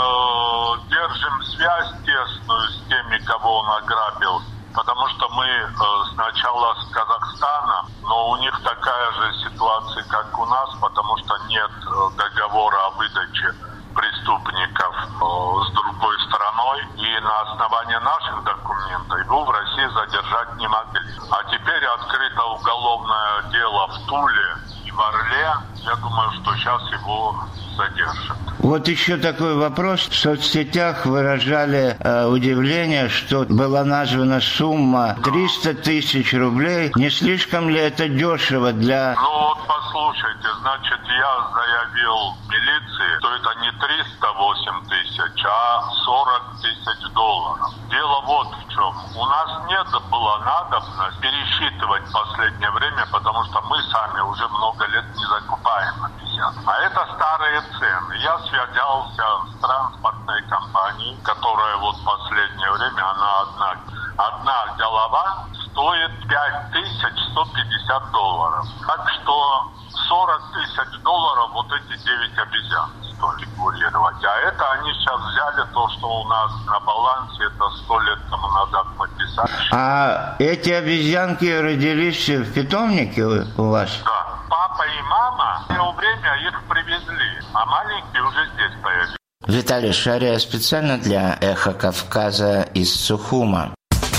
э, держим связь тесную с теми, кого он ограбил. Потому что мы э, сначала с Казахстана, но у них такая же ситуация, как у нас, потому что нет э, договора о выдаче преступников э, с другой страной. И на основании наших документов его в России задержать не могли. А теперь открыто уголовное дело в Туле и в Орле. Я думаю, что сейчас его задержат. Вот еще такой вопрос. В соцсетях выражали э, удивление, что была названа сумма триста тысяч рублей. Не слишком ли это дешево для... Ну вот послушайте, значит, я заявил милиции, что это не триста восемь тысяч, а сорок тысяч долларов. Дело вот в чем. У нас нет было надобность пересчитывать в последнее время, потому что мы сами уже много лет не закупаем обезьян. А это старые цены. Я связался с транспортной компанией, которая вот в последнее время, она одна, одна голова стоит пять тысяч сто пятьдесят долларов. Так что сорок тысяч долларов вот эти девять обезьян стоит фигурировать. А это они сейчас взяли то, что у нас на балансе, это сто лет тому назад мы писали. А эти обезьянки родились в питомнике у вас? Да. Папа и мама в свое время их привезли, а маленькие уже здесь появились. Виталий Шария специально для «Эхо Кавказа» из Сухума.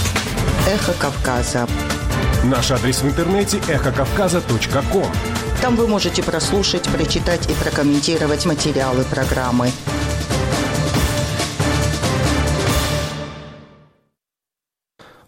«Эхо Кавказа». Наш адрес в интернете эхо кавказа точка ком. Там вы можете прослушать, прочитать и прокомментировать материалы программы.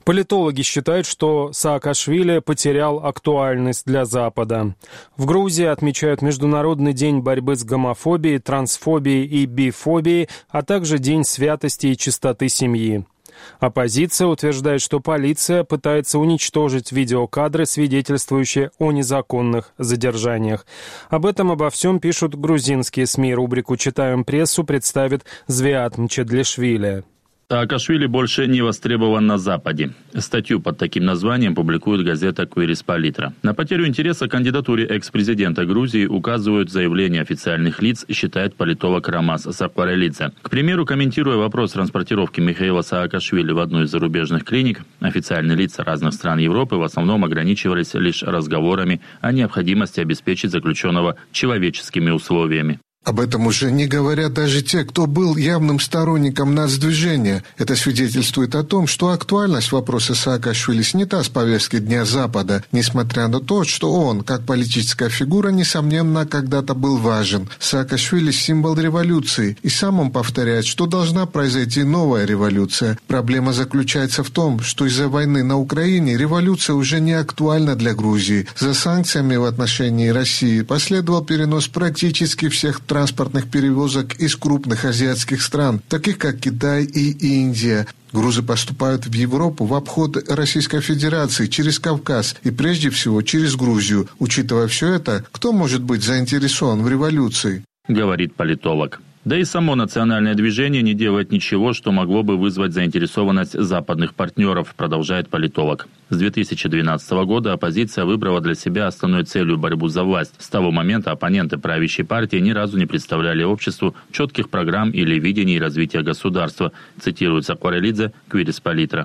Политологи считают, что Саакашвили потерял актуальность для Запада. В Грузии отмечают Международный день борьбы с гомофобией, трансфобией и бифобией, а также День святости и чистоты семьи. Оппозиция утверждает, что полиция пытается уничтожить видеокадры, свидетельствующие о незаконных задержаниях. Об этом обо всем пишут грузинские СМИ. Рубрику «Читаем прессу» представит Звиат Мчедлишвили. Саакашвили больше не востребован на Западе. Статью под таким названием публикует газета «Квирис-Палитра». На потерю интереса к кандидатуре экс-президента Грузии указывают заявления официальных лиц, считает политолог Ромас Сакварелидзе. К примеру, комментируя вопрос транспортировки Михаила Саакашвили в одну из зарубежных клиник, официальные лица разных стран Европы в основном ограничивались лишь разговорами о необходимости обеспечить заключенного человеческими условиями. Об этом уже не говорят даже те, кто был явным сторонником нацдвижения. Это свидетельствует о том, что актуальность вопроса Саакашвили снята с повестки Дня Запада, несмотря на то, что он, как политическая фигура, несомненно, когда-то был важен. Саакашвили – символ революции, и сам он повторяет, что должна произойти новая революция. Проблема заключается в том, что из-за войны на Украине революция уже не актуальна для Грузии. За санкциями в отношении России последовал перенос практически всех транспортных перевозок из крупных азиатских стран, таких как Китай и Индия. Грузы поступают в Европу в обход Российской Федерации через Кавказ и прежде всего через Грузию. Учитывая все это, кто может быть заинтересован в революции? Говорит политолог. Да и само национальное движение не делает ничего, что могло бы вызвать заинтересованность западных партнеров, продолжает политолог. С две тысячи двенадцатого года оппозиция выбрала для себя основной целью борьбу за власть. С того момента оппоненты правящей партии ни разу не представляли обществу четких программ или видений развития государства, цитирует Сакварелидзе, Квирис-Палитра.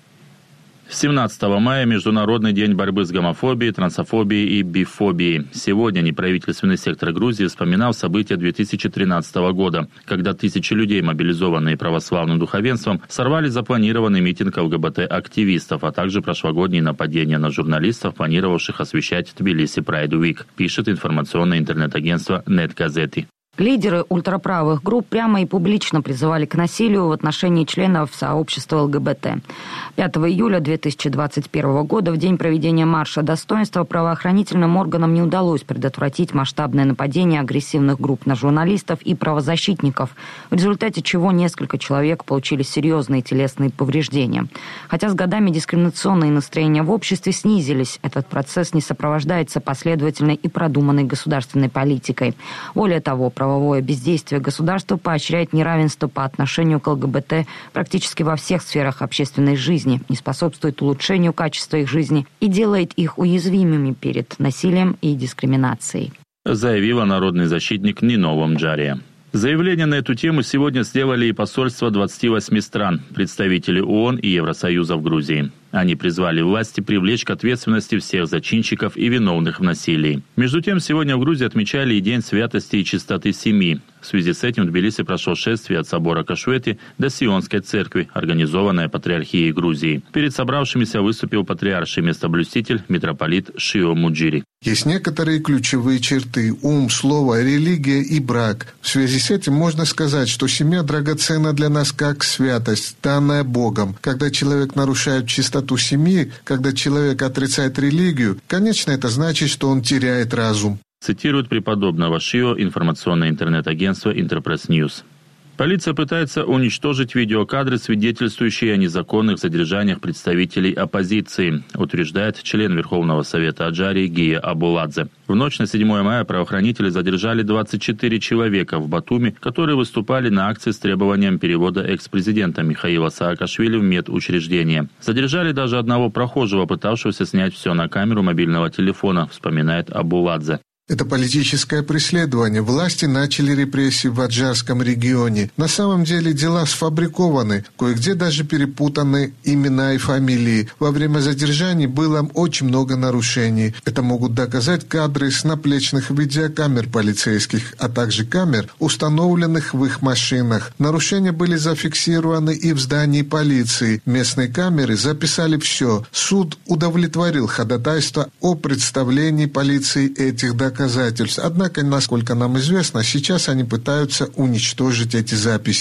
семнадцатого мая – Международный день борьбы с гомофобией, трансофобией и бифобией. Сегодня неправительственный сектор Грузии вспоминал события две тысячи тринадцатого года, когда тысячи людей, мобилизованные православным духовенством, сорвали запланированный митинг ЛГБТ-активистов, а также прошлогодние нападения на журналистов, планировавших освещать Тбилиси Прайд Уик, пишет информационное интернет-агентство Нет-Газети. Лидеры ультраправых групп прямо и публично призывали к насилию в отношении членов сообщества ЛГБТ. пятого июля две тысячи двадцать первого года, в день проведения марша достоинства, правоохранительным органам не удалось предотвратить масштабное нападение агрессивных групп на журналистов и правозащитников, в результате чего несколько человек получили серьезные телесные повреждения. Хотя с годами дискриминационные настроения в обществе снизились, этот процесс не сопровождается последовательной и продуманной государственной политикой. Более того, правовое бездействие государства поощряет неравенство по отношению к ЛГБТ практически во всех сферах общественной жизни, не способствует улучшению качества их жизни и делает их уязвимыми перед насилием и дискриминацией. Заявила народный защитник Нино Ламджария. Заявление на эту тему сегодня сделали и посольства двадцати восьми стран, представители ООН и Евросоюза в Грузии. Они призвали власти привлечь к ответственности всех зачинщиков и виновных в насилии. Между тем, сегодня в Грузии отмечали и День святости и чистоты семьи. В связи с этим в Тбилиси прошло шествие от собора Кашуэти до Сионской церкви, организованное Патриархией Грузии. Перед собравшимися выступил патриарший местоблюститель митрополит Шио Муджири. Есть некоторые ключевые черты – ум, слово, религия и брак. В связи с этим можно сказать, что семья драгоценна для нас как святость, данная Богом. Когда человек нарушает чистоту семьи, когда человек отрицает религию, конечно, это значит, что он теряет разум. Цитирует преподобного Шио информационное интернет-агентство Интерпресс Ньюс. Полиция пытается уничтожить видеокадры, свидетельствующие о незаконных задержаниях представителей оппозиции, утверждает член Верховного Совета Аджарии Гия Абуладзе. В ночь на седьмое мая правоохранители задержали двадцать четыре человека в Батуми, которые выступали на акции с требованием перевода экс-президента Михаила Саакашвили в медучреждение. Задержали даже одного прохожего, пытавшегося снять все на камеру мобильного телефона, вспоминает Абуладзе. Это политическое преследование. Власти начали репрессии в Аджарском регионе. На самом деле дела сфабрикованы, кое-где даже перепутаны имена и фамилии. Во время задержаний было очень много нарушений. Это могут доказать кадры с наплечных видеокамер полицейских, а также камер, установленных в их машинах. Нарушения были зафиксированы и в здании полиции. Местные камеры записали все. Суд удовлетворил ходатайство о представлении полиции этих доказательств. Однако, насколько нам известно, сейчас они пытаются уничтожить эти записи.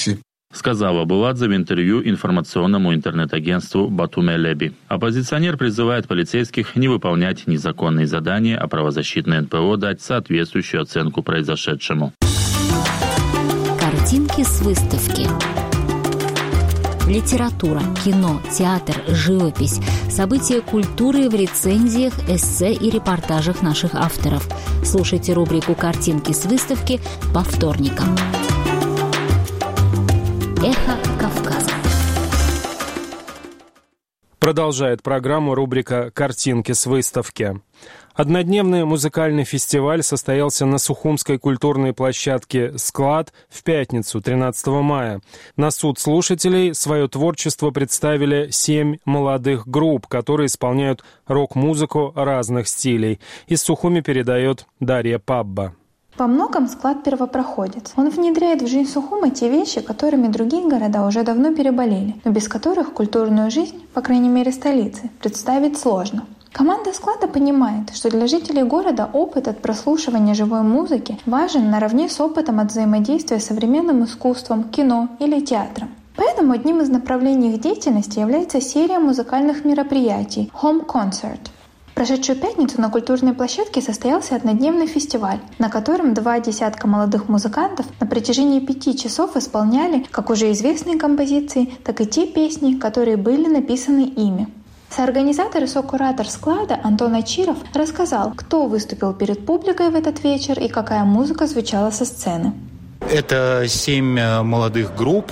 сказала Буладзе в интервью информационному интернет-агентству Батуме Леби. Оппозиционер призывает полицейских не выполнять незаконные задания, а правозащитное эн пэ о дать соответствующую оценку произошедшему. Картинки с выставки. Литература, кино, театр, живопись, события культуры в рецензиях, эссе и репортажах наших авторов. Слушайте рубрику «Картинки с выставки» по вторникам. Эхо Кавказа. Продолжает программу рубрика «Картинки с выставки». Однодневный музыкальный фестиваль состоялся на Сухумской культурной площадке «Склад» в пятницу, тринадцатого мая. На суд слушателей свое творчество представили семь молодых групп, которые исполняют рок-музыку разных стилей. Из Сухуми передает Дарья Пабба. Во многом склад первопроходец. Он внедряет в жизнь Сухума те вещи, которыми другие города уже давно переболели, но без которых культурную жизнь, по крайней мере столицы, представить сложно. Команда склада понимает, что для жителей города опыт от прослушивания живой музыки важен наравне с опытом от взаимодействия с современным искусством, кино или театром. Поэтому одним из направлений их деятельности является серия музыкальных мероприятий «Home Concert». В прошедшую пятницу на культурной площадке состоялся однодневный фестиваль, на котором два десятка молодых музыкантов на протяжении пяти часов исполняли как уже известные композиции, так и те песни, которые были написаны ими. Соорганизатор и сокуратор склада Антон Ачиров рассказал, кто выступил перед публикой в этот вечер и какая музыка звучала со сцены. Это семь молодых групп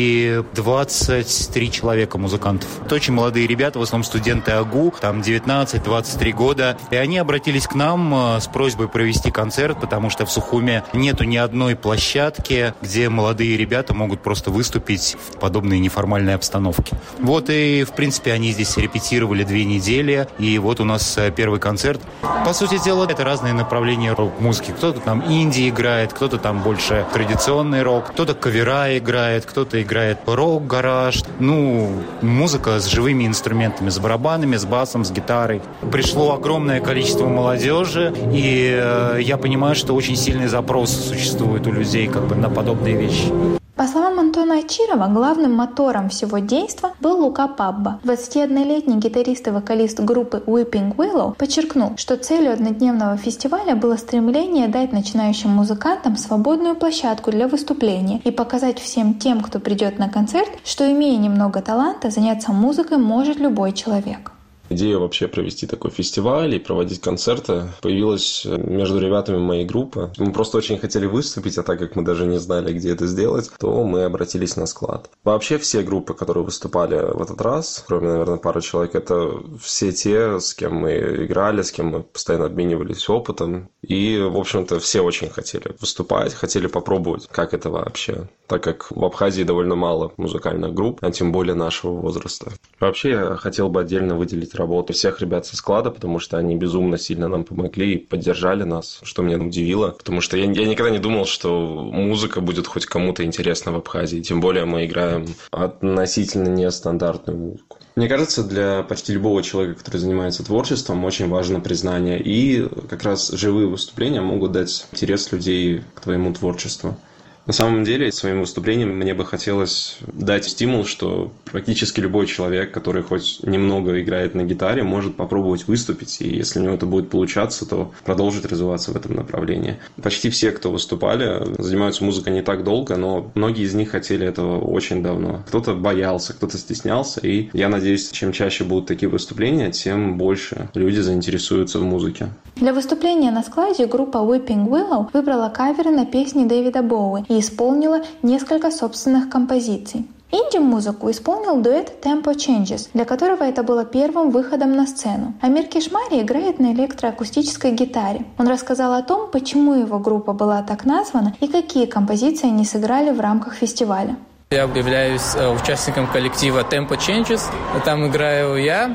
и двадцать три человека музыкантов. Это очень молодые ребята, в основном студенты АГУ, там девятнадцать-двадцать три года. И они обратились к нам с просьбой провести концерт, потому что в Сухуме нету ни одной площадки, где молодые ребята могут просто выступить в подобной неформальной обстановке. Вот и, в принципе, они здесь репетировали две недели, и вот у нас первый концерт. По сути дела, это разные направления рок-музыки. Кто-то там инди играет, кто-то там больше традиционный рок, кто-то кавера играет, кто-то играет рок-гараж. Ну, музыка с живыми инструментами, с барабанами, с басом, с гитарой. Пришло огромное количество молодежи, и э, я понимаю, что очень сильный запрос существует у людей как бы на подобные вещи. По словам Антона Ачирова, главным мотором всего действа был Лука Пабба. двадцатиоднолетний гитарист и вокалист группы Weeping Willow подчеркнул, что целью однодневного фестиваля было стремление дать начинающим музыкантам свободную площадку для выступления и показать всем тем, кто придет на концерт, что, имея немного таланта, заняться музыкой может любой человек. Идея вообще провести такой фестиваль и проводить концерты появилась между ребятами моей группы. Мы просто очень хотели выступить, а так как мы даже не знали, где это сделать, то мы обратились на склад. Вообще все группы, которые выступали в этот раз, кроме, наверное, пары человек, это все те, с кем мы играли, с кем мы постоянно обменивались опытом. И, в общем-то, все очень хотели выступать, хотели попробовать, как это вообще. Так как в Абхазии довольно мало музыкальных групп, а тем более нашего возраста. Вообще, я хотел бы отдельно выделить работу всех ребят со склада, потому что они безумно сильно нам помогли и поддержали нас, что меня удивило. Потому что я, я никогда не думал, что музыка будет хоть кому-то интересна в Абхазии. Тем более мы играем относительно нестандартную музыку. Мне кажется, для почти любого человека, который занимается творчеством, очень важно признание. И как раз живые выступления могут дать интерес людей к твоему творчеству. На самом деле, своим выступлением мне бы хотелось дать стимул, что практически любой человек, который хоть немного играет на гитаре, может попробовать выступить, и если у него это будет получаться, то продолжит развиваться в этом направлении. Почти все, кто выступали, занимаются музыкой не так долго, но многие из них хотели этого очень давно. Кто-то боялся, кто-то стеснялся, и я надеюсь, чем чаще будут такие выступления, тем больше люди заинтересуются в музыке. Для выступления на складе группа Weeping Willow выбрала каверы на песни Дэвида Боуи и исполнила несколько собственных композиций. Инди-музыку исполнил дуэт Tempo Changes, для которого это было первым выходом на сцену. Амир Кишмари играет на электроакустической гитаре. Он рассказал о том, почему его группа была так названа и какие композиции они сыграли в рамках фестиваля. Я являюсь участником коллектива Tempo Changes. Там играю я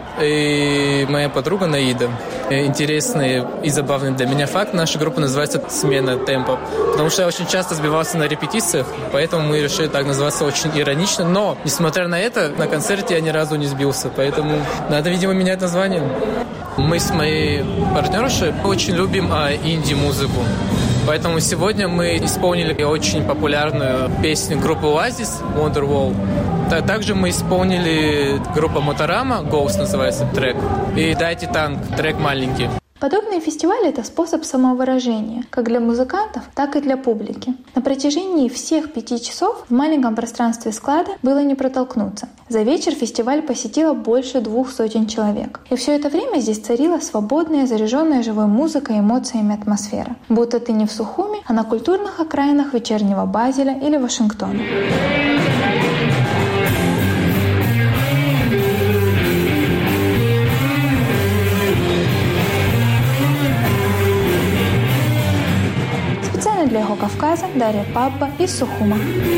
и моя подруга Наида. Интересный и забавный для меня факт. Наша группа называется «Смена темпа», потому что я очень часто сбивался на репетициях, поэтому мы решили так называться очень иронично. Но, несмотря на это, на концерте я ни разу не сбился, поэтому надо, видимо, менять название. Мы с моей партнершей очень любим инди-музыку. Поэтому сегодня мы исполнили очень популярную песню группы Oasis Wonderwall. Также мы исполнили группу Motorama, Ghost называется трек, и Дайте танк, трек маленький. Подобные фестивали – это способ самовыражения, как для музыкантов, так и для публики. На протяжении всех пяти часов в маленьком пространстве склада было не протолкнуться. За вечер фестиваль посетило больше двух сотен человек. И все это время здесь царила свободная, заряженная живой музыкой и эмоциями атмосфера. Будто ты не в Сухуми, а на культурных окраинах вечернего Базеля или Вашингтона. Для «Эхо Кавказа» Дарья Папа из Сухума.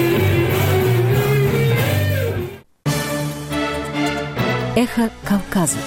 «Эхо Кавказа».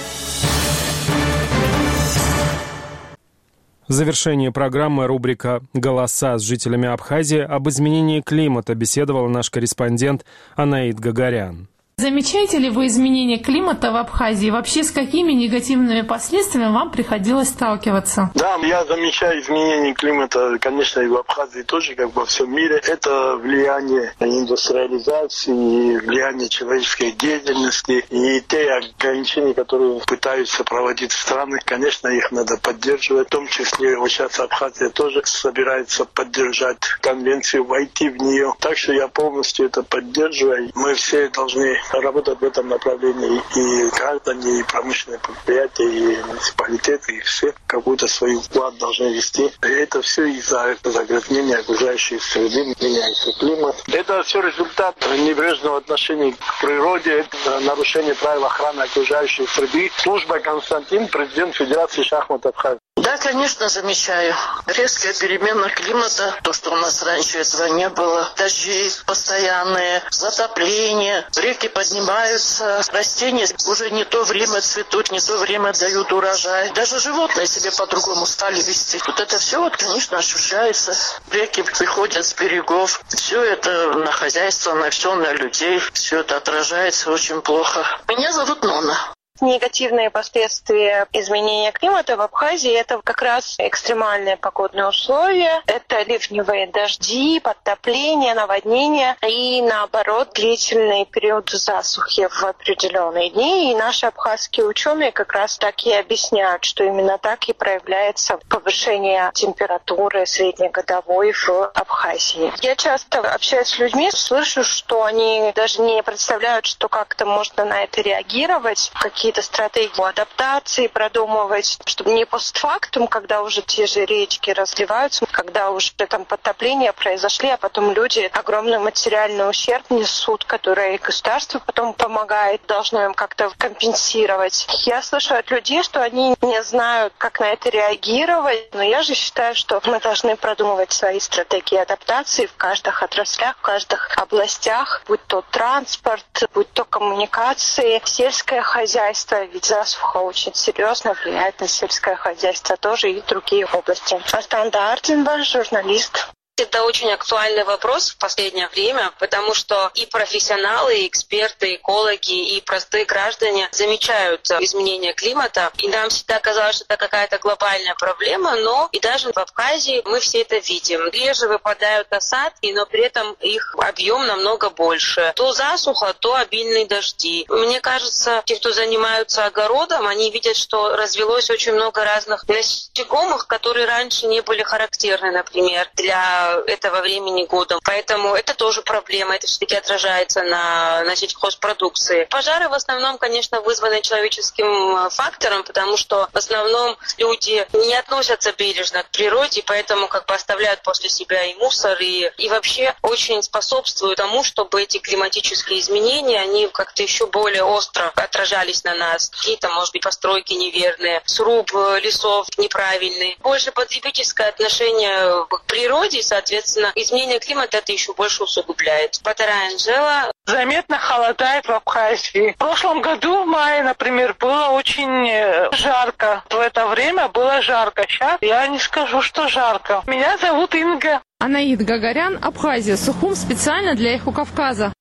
В завершении программы рубрика «Голоса» с жителями Абхазии об изменении климата беседовал наш корреспондент Анаид Гагарян. Замечаете ли вы изменения климата в Абхазии? Вообще, с какими негативными последствиями вам приходилось сталкиваться? Да, я замечаю изменения климата, конечно, и в Абхазии тоже, как во всем мире. Это влияние индустриализации, влияние человеческой деятельности и те ограничения, которые пытаются проводить страны. Конечно, их надо поддерживать. В том числе, вот сейчас Абхазия тоже собирается поддержать конвенцию, войти в нее. Так что я полностью это поддерживаю. Мы все должны работать в этом направлении, и граждане, и промышленные предприятия, и муниципалитеты, и все какой-то свой вклад должны вести. И это все из-за загрязнения окружающей среды, меняется климат. Это все результат небрежного отношения к природе, это нарушение правил охраны окружающей среды. Служба Константин, президент Федерации шахмат Абхазии. Да, конечно, замечаю. Резкая перемена климата, то, что у нас раньше этого не было. Дожди постоянные, затопление, реки поднимаются, растения уже не то время цветут, не то время дают урожай. Даже животные себе по-другому стали вести. Вот это все, вот, конечно, ощущается. Реки приходят с берегов. Все это на хозяйство, на все, на людей. Все это отражается очень плохо. Меня зовут Нона. Негативные последствия изменения климата в Абхазии – это как раз экстремальные погодные условия, это ливневые дожди, подтопления, наводнения и, наоборот, длительный период засухи в определенные дни. И наши абхазские ученые как раз так и объясняют, что именно так и проявляется повышение температуры среднегодовой в Абхазии. Я часто общаюсь с людьми, слышу, что они даже не представляют, что как-то можно на это реагировать, какие какие-то стратегии адаптации продумывать, чтобы не постфактум, когда уже те же речки разливаются, когда уже там подтопления произошли, а потом люди огромный материальный ущерб несут, который государство потом помогает, должно им как-то компенсировать. Я слышу от людей, что они не знают, как на это реагировать, но я же считаю, что мы должны продумывать свои стратегии адаптации в каждых отраслях, в каждых областях, будь то транспорт, будь то коммуникации, сельское хозяйство, ведь засуха очень серьезно влияет на сельское хозяйство тоже и другие области. Астан Артенбах, журналист. Это очень актуальный вопрос в последнее время, потому что и профессионалы, и эксперты, экологи, и простые граждане замечают изменения климата. И нам всегда казалось, что это какая-то глобальная проблема, но и даже в Абхазии мы все это видим. Реже выпадают осадки, но при этом их объем намного больше. То засуха, то обильные дожди. Мне кажется, те, кто занимаются огородом, они видят, что развелось очень много разных насекомых, которые раньше не были характерны, например, для этого времени года. Поэтому это тоже проблема, это все-таки отражается на, на сельхозпродукции. Пожары в основном, конечно, вызваны человеческим фактором, потому что в основном люди не относятся бережно к природе, поэтому как бы оставляют после себя и мусор, и, и вообще очень способствуют тому, чтобы эти климатические изменения, они как-то еще более остро отражались на нас. Какие-то, может быть, постройки неверные, сруб лесов неправильный. Больше потребительское отношение к природе, соответственно, изменение климата это еще больше усугубляет. Патара Анжела. Заметно холодает в Абхазии. В прошлом году в мае, например, было очень жарко. В это время было жарко. Сейчас я не скажу, что жарко. Меня зовут Инга. Анаид Гагарян, Абхазия, Сухум, специально для «Эхо Кавказа».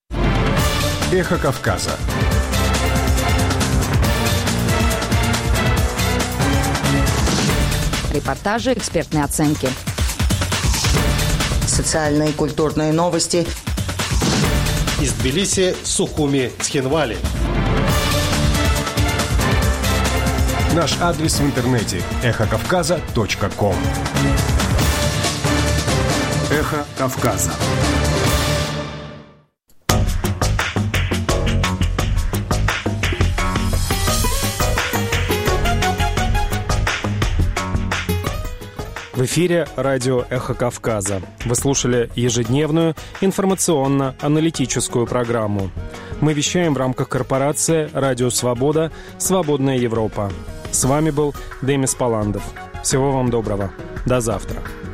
«Эхо Кавказа». Репортажи, экспертные оценки. социальные и культурные новости. Из Тбилиси, Сухуми, Цхинвали. Наш адрес в интернете – эхо кавказа точка ком. Эхо Кавказа. В эфире радио «Эхо Кавказа». Вы слушали ежедневную информационно-аналитическую программу. Мы вещаем в рамках корпорации «Радио Свобода. Свободная Европа». С вами был Демис Паландов. Всего вам доброго. До завтра.